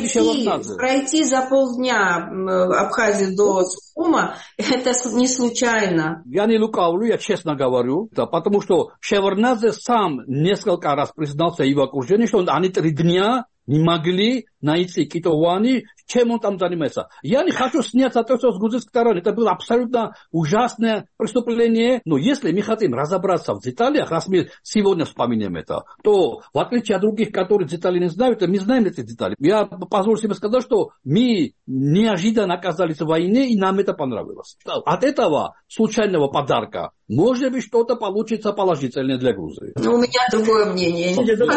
пройти за полдня Абхазию до Сухума, это не случайно. Я не лукавлю, я честно говорю, потому что Шеварднадзе сам несколько раз признался его окружению, что они 3 дня не могли найти Китовани, чем он там занимается. Я не хочу снять соответственно с грузинской стороны. Это было абсолютно ужасное преступление. Но если мы хотим разобраться в деталях, раз мы сегодня вспомним это, то в отличие от других, которые детали не знают, мы знаем эти детали. Я позволю себе сказать, что мы неожиданно оказались в войне, и нам это понравилось. От этого случайного подарка может быть что-то получится положительное для Грузии. У меня другое мнение.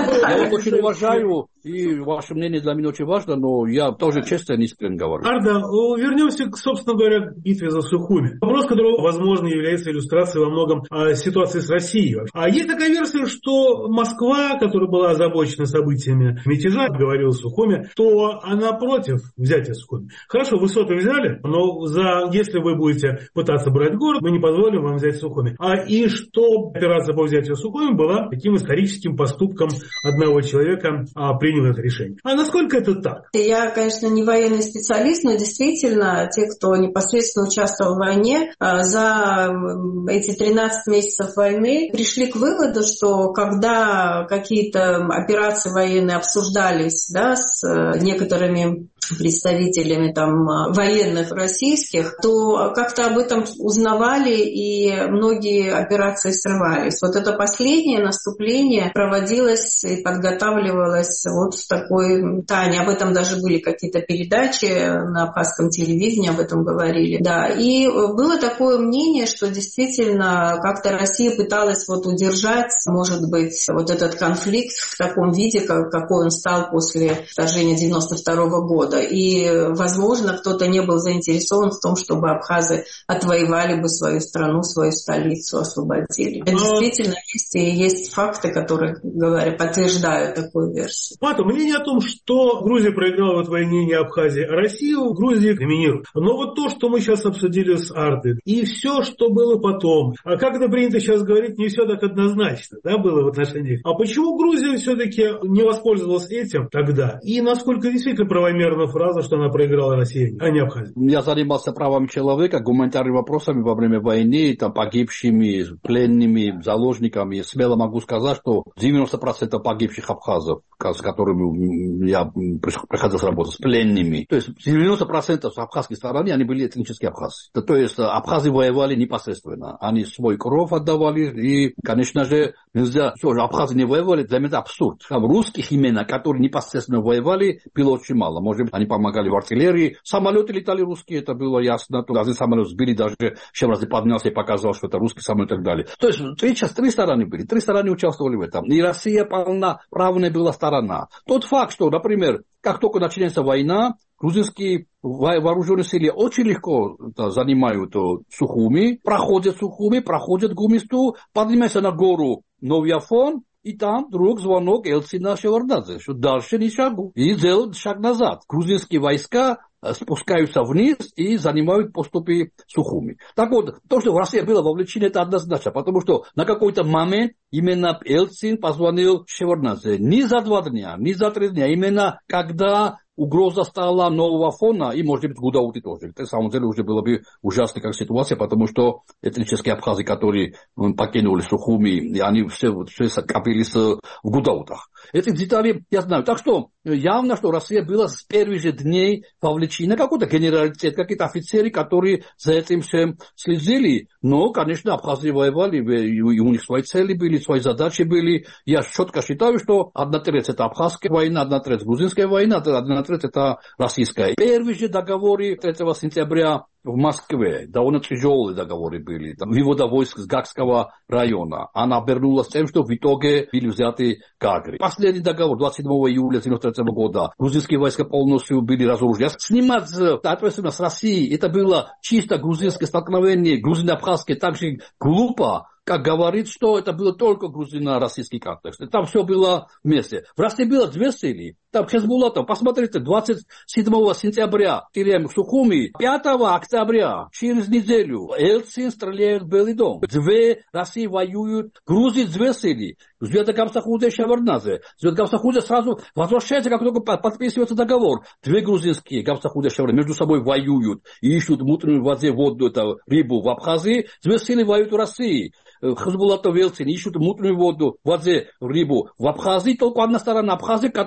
Я вас очень уважаю, и ваше мнение для меня очень важно, но я тоже честно и искренне говорю. Арда, вернемся, собственно говоря, к битве за Сухуми. Вопрос, который, возможно, является иллюстрацией во многом ситуации с Россией. А есть такая версия, что Москва, которая была озабочена событиями мятежа, говорила Сухуми, то она против взятия Сухуми. Хорошо, высоты взяли, но если вы будете пытаться брать город, мы не позволим вам взять Сухуми. И что операция по взятию Сухуми была таким историческим поступком одного человека, принял это решение. А насколько это так? Я, конечно, не военный специалист, но действительно, те, кто непосредственно участвовал в войне, за эти 13 месяцев войны пришли к выводу, что когда какие-то операции военные обсуждались, да, с некоторыми представителями там военных российских, то как-то об этом узнавали, и многие операции срывались. Вот это последнее наступление проводилось и подготавливалось вот в такой тайне. Об этом даже были какие-то передачи на абхазском телевидении, об этом говорили. Да. И было такое мнение, что действительно как-то Россия пыталась вот удержать, может быть, вот этот конфликт в таком виде, какой он стал после вторжения 1992 года. И, возможно, кто-то не был заинтересован в том, чтобы абхазы отвоевали бы свою страну, свою столицу, освободили. Действительно, есть факты, которые подтверждают такую версию. Мнение о том, что Грузия проиграла в этой войне не Абхазия, а Россию, Грузия доминирует. Но вот то, что мы сейчас обсудили с Ардой, и все, что было потом, а как это принято сейчас говорить, не все так однозначно, да, было в отношении. А почему Грузия все-таки не воспользовалась этим тогда? И насколько действительно правомерна фраза, что она проиграла России, а не Абхазия? Я занимался правами человека, гуманитарными вопросами во время войны, там, погибшими, пленными, заложниками. Смело могу сказать, что 90% погибших абхазов, с которыми я приходил работать, с пленными. То есть 90% с абхазской стороны, они были этнические абхазы. То есть абхазы воевали непосредственно. Они свой кровь отдавали, и, конечно же, нельзя, что же, абхазы не воевали, для меня это абсурд. Там русских именно, которые непосредственно воевали, было очень мало. Может быть, они помогали в артиллерии. Самолеты летали русские, это было ясно. Один самолет сбили, даже раз поднялся и показал, что это русский самолет и так далее. То есть три стороны были, три стороны участвовали в этом. И Россия полноправная была сторона. Тот факт, что, например, как только начинается война, грузинские вооруженные силы очень легко занимают Сухуми, проходят Гумисту, поднимаются на гору Новый Афон, и там вдруг звонок Эльцина Шеварднадзе, что дальше не шагу. И делают шаг назад. Грузинские войска спускаются вниз и занимают поступы Сухуми. Так вот, то, что в России было вовлечено, это однозначно, потому что на какой-то момент именно Эльцин позвонил Шеварднадзе не за 2 дня, не за 3 дня, именно когда угроза стала нового фона, и, может быть, Гудауты тоже. На самом деле уже была бы ужасная как ситуация, потому что этнические абхазы, которые покинули Сухуми, они все скопились в Гудаутах. Эти детали я знаю. Так что явно, что Россия была с первых же дней вовлечена, какой-то генералитет, какие-то офицеры, которые за этим всем следили. Но, конечно, абхазы воевали, и у них свои цели были, свои задачи были. Я четко считаю, что 1/3 это абхазская война, 1/3 грузинская война, 1/3 это российская. Первые же договоры 3 сентября в Москве, довольно тяжелые договоры были, там, вывода войск с Гагского района. Она обернулась тем, что в итоге были взяты Гагры. Последний договор 27 июля 1993 года. Грузинские войска полностью были разоружены. Снимать ответственность с России, это было чисто грузинское столкновение, грузино-абхазское, так же глупо, как говорит, что это было только грузино-российский контекст. Там все было вместе. В России было 2 силы. Там Хезбулатов, посмотрите, 27 сентября теряем Сухуми, 5 октября, через неделю, Эльцин стреляет в Белый дом. 2 России воюют, Грузии 2 силы. Звезда Гамсахуде и Шеварднадзе. Звезда Гамсахуде сразу возвращается, как только подписывается договор. 2 грузинские Гамсахуде и Шеварднадзе между собой воюют и ищут мутную в воде воду, это рыбу в Абхазии. 2 силы воюют в России. Хазбулатов и Эльцин ищут мутную воду в воде рыбу в Абхазии. Только одна сторона Абхазии, которые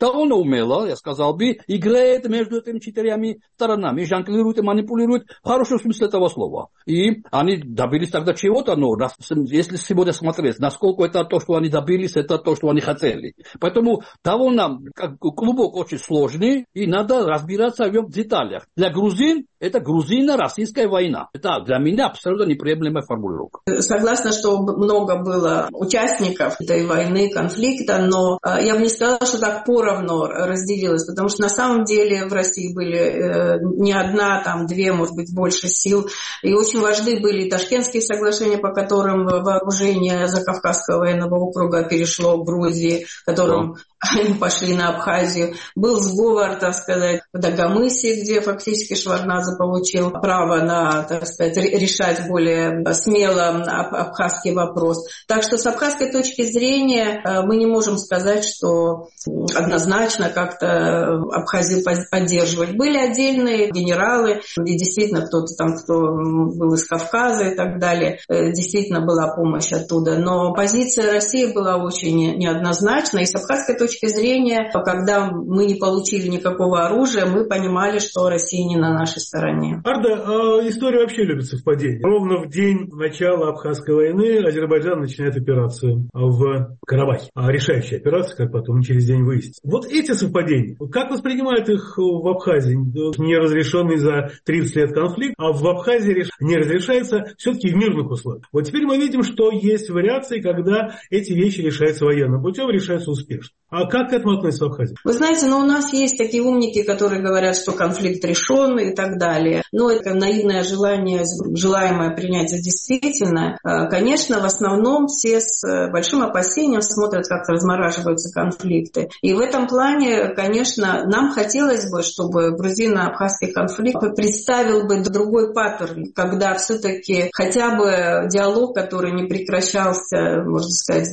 довольно умело, я сказал бы, играет между этими четырьмя сторонами, жонглирует и манипулирует в хорошем смысле этого слова. И они добились тогда чего-то, но если сегодня смотреть, насколько это то, что они добились, это то, что они хотели. Поэтому довольно клубок очень сложный, и надо разбираться в деталях. Для грузин это грузино-российская война. Это для меня абсолютно неприемлемая формулировка. Согласна, что много было участников этой войны, конфликта, но я бы не сказала, что так поровну разделилось, потому что на самом деле в России были не одна, там две, может быть, больше сил. И очень важны были Ташкентские соглашения, по которым вооружение Закавказского военного округа перешло в Грузии, которым они пошли на Абхазию. Был сговор, так сказать, в Дагомысе, где фактически Шеварднадзе получил право на, так сказать, решать более смело абхазский вопрос. Так что с абхазской точки зрения мы не можем сказать, что однозначно как-то Абхазию поддерживать. Были отдельные генералы, и действительно кто-то там, кто был из Кавказа и так далее, действительно была помощь оттуда. Но позиция России была очень неоднозначна, и с абхазской точки зрения, когда мы не получили никакого оружия, мы понимали, что Россия не на нашей стороне. Арда, история вообще любит совпадение. Ровно в день начала Абхазской войны Азербайджан начинает операцию в Карабахе. Решающая операция, как потом через день выяснится. Вот эти совпадения, как воспринимают их в Абхазии? Неразрешенный за 30 лет конфликт, а в Абхазии не разрешается все-таки в мирных условиях. Вот теперь мы видим, что есть вариации, когда эти вещи решаются военным путем, решаются успешно. А как к этому относится Абхазия? Вы знаете, у нас есть такие умники, которые говорят, что конфликт решен и так далее. Но это наивное желание, желаемое принять за действительное. Конечно, в основном все с большим опасением смотрят, как размораживаются конфликты. И в этом плане, конечно, нам хотелось бы, чтобы грузино-абхазский конфликт представил бы другой паттерн, когда все-таки хотя бы диалог, который не прекращался, можно сказать,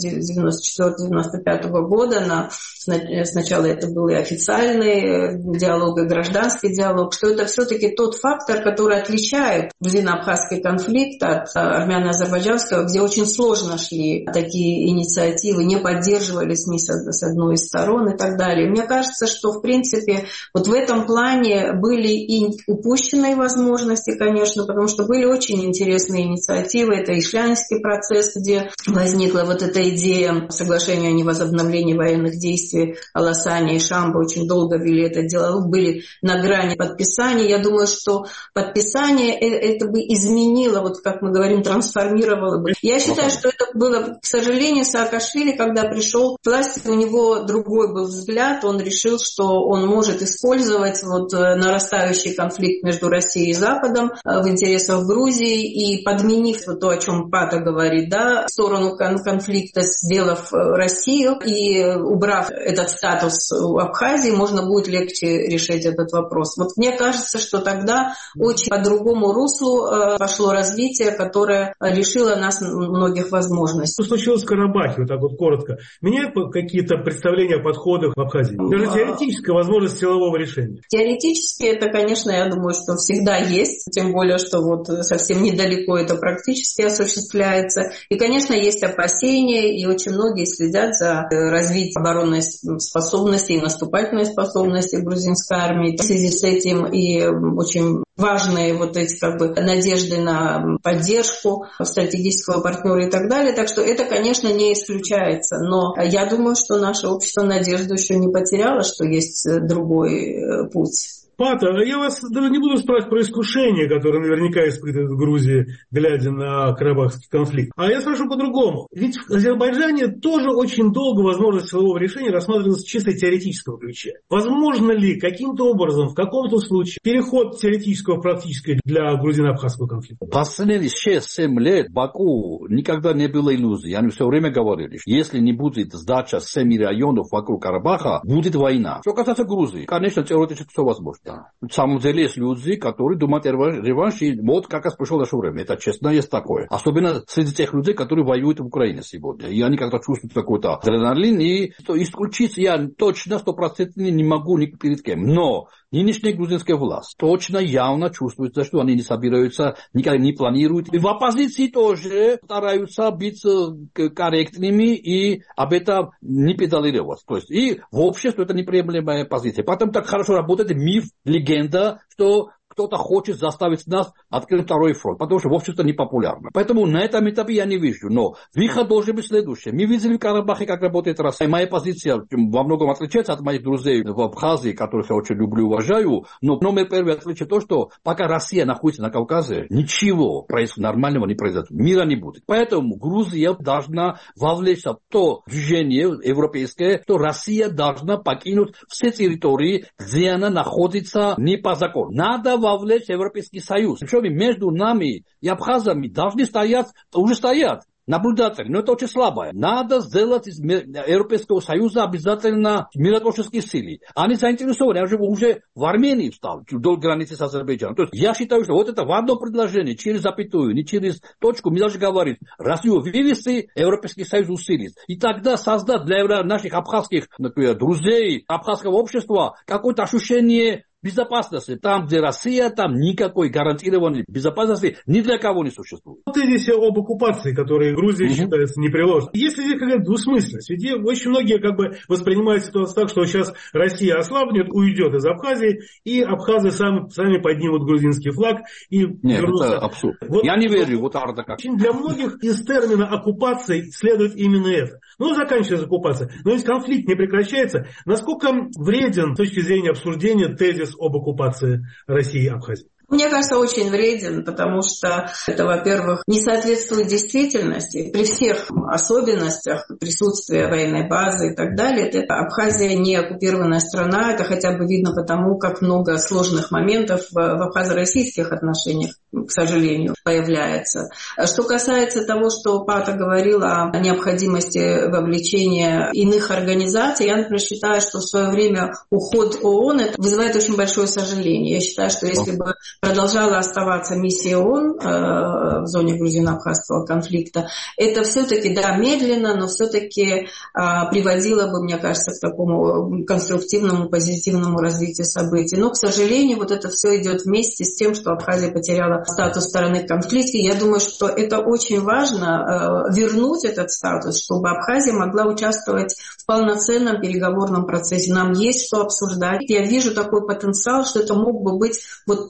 с 94-95 года, сначала это был и официальный диалог, и гражданский диалог, что это все-таки тот фактор, который отличает грузино-абхазский конфликт от армяно-азербайджанского, где очень сложно шли такие инициативы, не поддерживались ни с одной из сторон и так далее. Мне кажется, что, в принципе, вот в этом плане были и упущенные возможности, конечно, потому что были очень интересные инициативы. Это Ишлянский процесс, где возникла вот эта идея соглашения о невозобновлении военных действий. Аласани и Шамба очень долго вели этот диалог, были на грани подписания. Я думаю, что подписание это бы изменило, вот как мы говорим, трансформировало бы. Я считаю, что это было, к сожалению, Саакашвили, когда пришел к власти, у него другой был взгляд, он решил, что он может использовать вот нарастающий конфликт между Россией и Западом в интересах Грузии и подменив вот то, о чем Пата говорит, да, в сторону конфликта, сделав Россию и убрав этот статус в Абхазии, можно будет легче решить этот вопрос. Вот мне кажется, что тогда очень по другому руслу пошло развитие, которое лишило нас многих возможностей. Что случилось в Карабахе, вот так вот коротко? Меняют какие-то представления о подходах в Абхазии? Даже теоретическая возможность силового решения? Теоретически это, конечно, я думаю, что всегда есть, тем более, что вот совсем недалеко это практически осуществляется. И, конечно, есть опасения, и очень многие следят за развитием оборонной способности и наступательной способности грузинской армии. В связи с этим и очень важные вот эти как бы надежды на поддержку стратегического партнера и так далее. Так что это, конечно, не исключается. Но я думаю, что наше общество надежду еще не потеряло, что есть другой путь. Пата, я вас даже не буду спрашивать про искушение, которое наверняка испытывает в Грузии, глядя на карабахский конфликт. А я спрошу по-другому. Ведь в Азербайджане тоже очень долго возможность силового решения рассматривалась в чисто теоретическом ключе. Возможно ли каким-то образом, в каком-то случае, переход теоретического в практическое для грузино-абхазского конфликта? Последние 6-7 лет Баку никогда не было иллюзий. Они все время говорили, что если не будет сдача 7 районов вокруг Карабаха, будет война. Что касается Грузии, конечно, теоретически все возможно. На самом деле есть люди, которые думают о реванше, и вот как раз пришло наше время. Это честно, есть такое. Особенно среди тех людей, которые воюют в Украине сегодня. И они как-то чувствуют какой-то адреналин, и исключить я точно 100% не могу ни перед кем. Но нынешняя грузинская власть точно, явно чувствуется, что они не собираются, никогда не планируют. И в оппозиции тоже стараются быть корректными и об этом не педалировать. То есть и в обществе это неприемлемая позиция. Потом так хорошо работает миф, легенда, что кто-то хочет заставить нас открыть второй фронт, потому что в обществе не популярно. Поэтому на этом этапе я не вижу. Но выход должен быть следующий. Мы видели в Карабахе, как работает Россия. Моя позиция во многом отличается от моих друзей в Абхазии, которых я очень люблю и уважаю. Но номер первый отличие то, что пока Россия находится на Кавказе, ничего нормального не произойдет. Мира не будет. Поэтому Грузия должна вовлечься в то движение европейское, что Россия должна покинуть все территории, где она находится не по закону. Надо вовлечь Европейский Союз. Причем между нами и абхазами должны стоять, уже стоят наблюдатели, но это очень слабое. Надо сделать из Европейского Союза обязательно миротворческие силы. Они заинтересованы, уже в Армении встал, вдоль границы с Азербайджаном. То есть я считаю, что вот это в одном предложении, через запятую, не через точку, мы должны говорить, Россию вывести, Европейский Союз усилить. И тогда создать для наших абхазских, например, друзей, абхазского общества какое-то ощущение безопасности. Там, где Россия, там никакой гарантированной безопасности ни для кого не существует. Вот эти об оккупации, которые Грузия считается непреложной. Если здесь какая-то двусмысленность, ведь очень многие воспринимают ситуацию так, что сейчас Россия ослабнет, уйдет из Абхазии, и абхазы сами поднимут грузинский флаг и Нет, вернутся. Это абсурд. Я не верю, вот Арда как. Для многих из термина оккупации следует именно это. Заканчивается оккупация, но ведь конфликт не прекращается. Насколько вреден с точки зрения обсуждения тезис об оккупации России и Абхазии? Мне кажется, очень вреден, потому что это, во-первых, не соответствует действительности. При всех особенностях присутствия военной базы и так далее, это Абхазия не оккупированная страна. Это хотя бы видно потому, как много сложных моментов в абхазо-российских отношениях, к сожалению, появляется. Что касается того, что Пата говорила о необходимости вовлечения иных организаций, я, например, считаю, что в свое время уход ООН это вызывает очень большое сожаление. Я считаю, что если бы продолжала оставаться миссия ООН в зоне грузино-абхазского конфликта, это все-таки, медленно, но все-таки приводило бы, мне кажется, к такому конструктивному, позитивному развитию событий. Но, к сожалению, вот это все идет вместе с тем, что Абхазия потеряла статус стороны в конфликте. Я думаю, что это очень важно вернуть этот статус, чтобы Абхазия могла участвовать в полноценном переговорном процессе. Нам есть что обсуждать. Я вижу такой потенциал, что это мог бы быть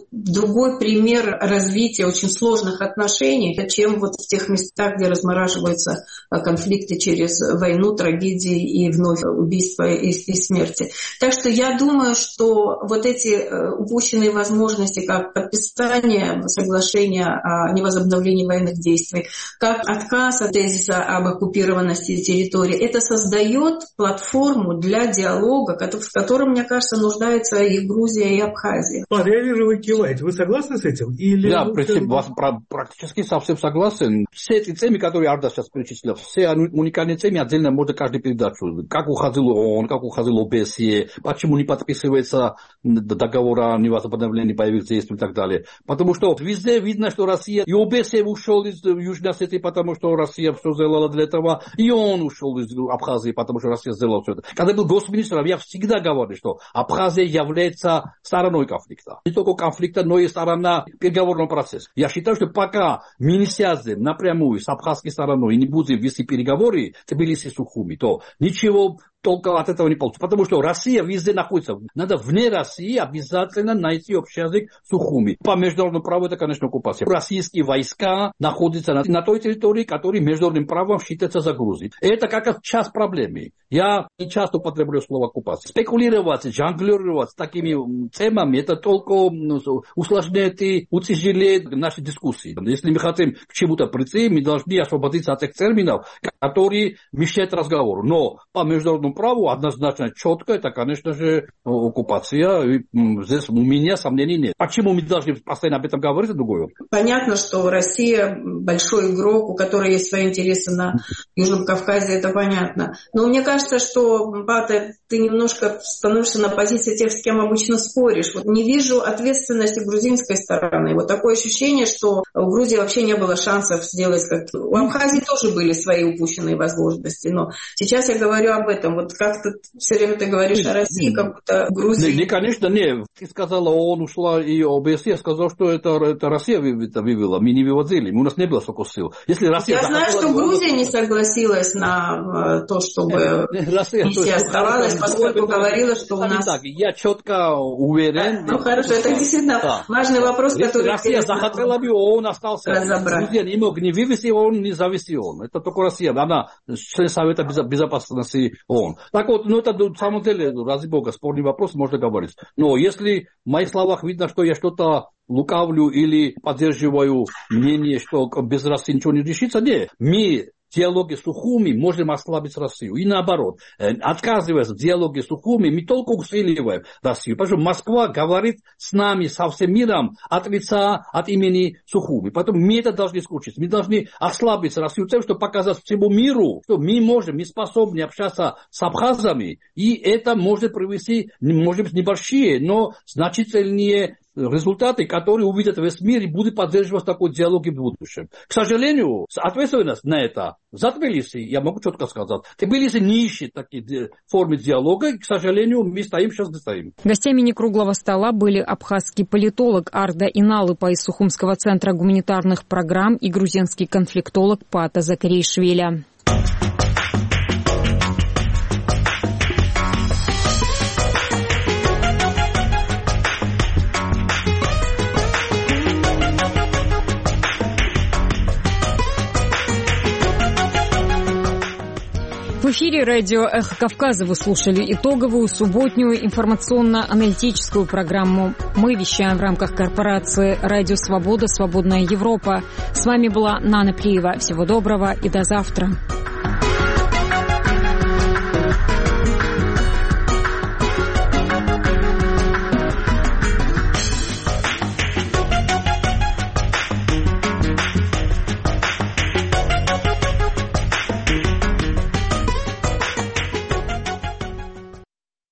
другой пример развития очень сложных отношений, чем в тех местах, где размораживаются конфликты через войну, трагедии и вновь убийства и смерти. Так что я думаю, что вот эти упущенные возможности, как подписание соглашения о невозобновлении военных действий, как отказ от тезиса об оккупированности территории, это создает платформу для диалога, в котором, мне кажется, нуждаются и Грузия, и Абхазия. Я вижу, вы киваете. Вы согласны с этим? Да, практически совсем согласен. Все эти темы, которые Арда сейчас перечислил, все уникальные темы, отдельно можно каждую передачу. Как уходил ООН, как уходил ОБСЕ, почему не подписывается договор о невозобновлении боевых действий и так далее. Потому что везде видно, что Россия, и ОБСЕ ушел из Южной Осетии, потому что Россия все сделала для этого, и он ушел из Абхазии, потому что Россия сделала все это. Когда был госминистром, я всегда говорил, что Абхазия является стороной конфликта. Не только конфликта, но и сторона переговорного процесса. Я считаю, что пока мы не сядем напрямую с абхазской стороной и не будем вести переговоры в Тбилиси, Сухуми, то ничего только от этого не получится. Потому что Россия везде находится. Надо вне России обязательно найти общий язык с Сухуми. По международному праву это, конечно, оккупация. Российские войска находятся на той территории, которая международным правом считается за Грузией. Это как часть проблемы. Я не часто употребляю слово оккупация. Спекулировать, жонглировать с такими темами, это только усложняет и утяжеляет наши дискуссии. Если мы хотим к чему-то прийти, мы должны освободиться от тех терминов, которые мешают разговору. Но по международному праву однозначно, четко, это, конечно же, оккупация. И здесь у меня сомнений нет. Почему мы должны постоянно об этом говорить, другое? Понятно, что Россия большой игрок, у которой есть свои интересы на Южном Кавказе, это понятно. Но мне кажется, что, Бата, ты немножко становишься на позиции тех, с кем обычно споришь. Вот не вижу ответственности грузинской стороны. Вот такое ощущение, что у Грузии вообще не было шансов сделать как-то. У Абхазии тоже были свои упущенные возможности. Но сейчас я говорю об этом. Вот как-то все время ты говоришь о России, как будто Грузия... Не, конечно, не. Ты сказала, ООН ушла и ОБСЕ. Я сказал, что это Россия вывела. Мы не выводили. У нас не было столько сил. Если Россия... Я знаю, что Грузия не согласилась на то, чтобы миссия оставалась, поскольку говорила, что у нас... Так, я четко уверен... Ну хорошо, это действительно важный вопрос, который... Россия захотела бы, ООН остался. Грузия не мог не вывести ООН, не завести ООН. Это только Россия. Она член Совета Безопасности ООН. Так вот, ну это на самом деле, ради бога, спорный вопрос, можно говорить. Но если в моих словах видно, что я что-то лукавлю или поддерживаю мнение, что без России ничего не решится, нет. Мы в диалоге с Сухуми можем ослабить Россию. И наоборот, отказываясь в диалоге с Сухуми, мы только усиливаем Россию. Потому что Москва говорит с нами, со всем миром, от лица, от имени Сухуми. Поэтому мы это должны исключить. Мы должны ослабить Россию тем, чтобы показать всему миру, что мы можем, мы способны общаться с абхазами. И это может привести, может быть, небольшие, но значительные результаты, которые увидят весь мир и будут поддерживать такой диалог в будущем. К сожалению, ответственность на это за Тбилиси, я могу четко сказать, Тбилиси не ищет такие формы диалога, и, к сожалению, мы стоим, сейчас не стоим. Гостями некруглого стола были абхазский политолог Арда Иналыпа из Сухумского центра гуманитарных программ и грузинский конфликтолог Пата Закаришвили. В эфире радио «Эхо Кавказа» вы слушали итоговую субботнюю информационно-аналитическую программу. Мы вещаем в рамках корпорации «Радио Свобода. Свободная Европа». С вами была Нана Плиева. Всего доброго и до завтра.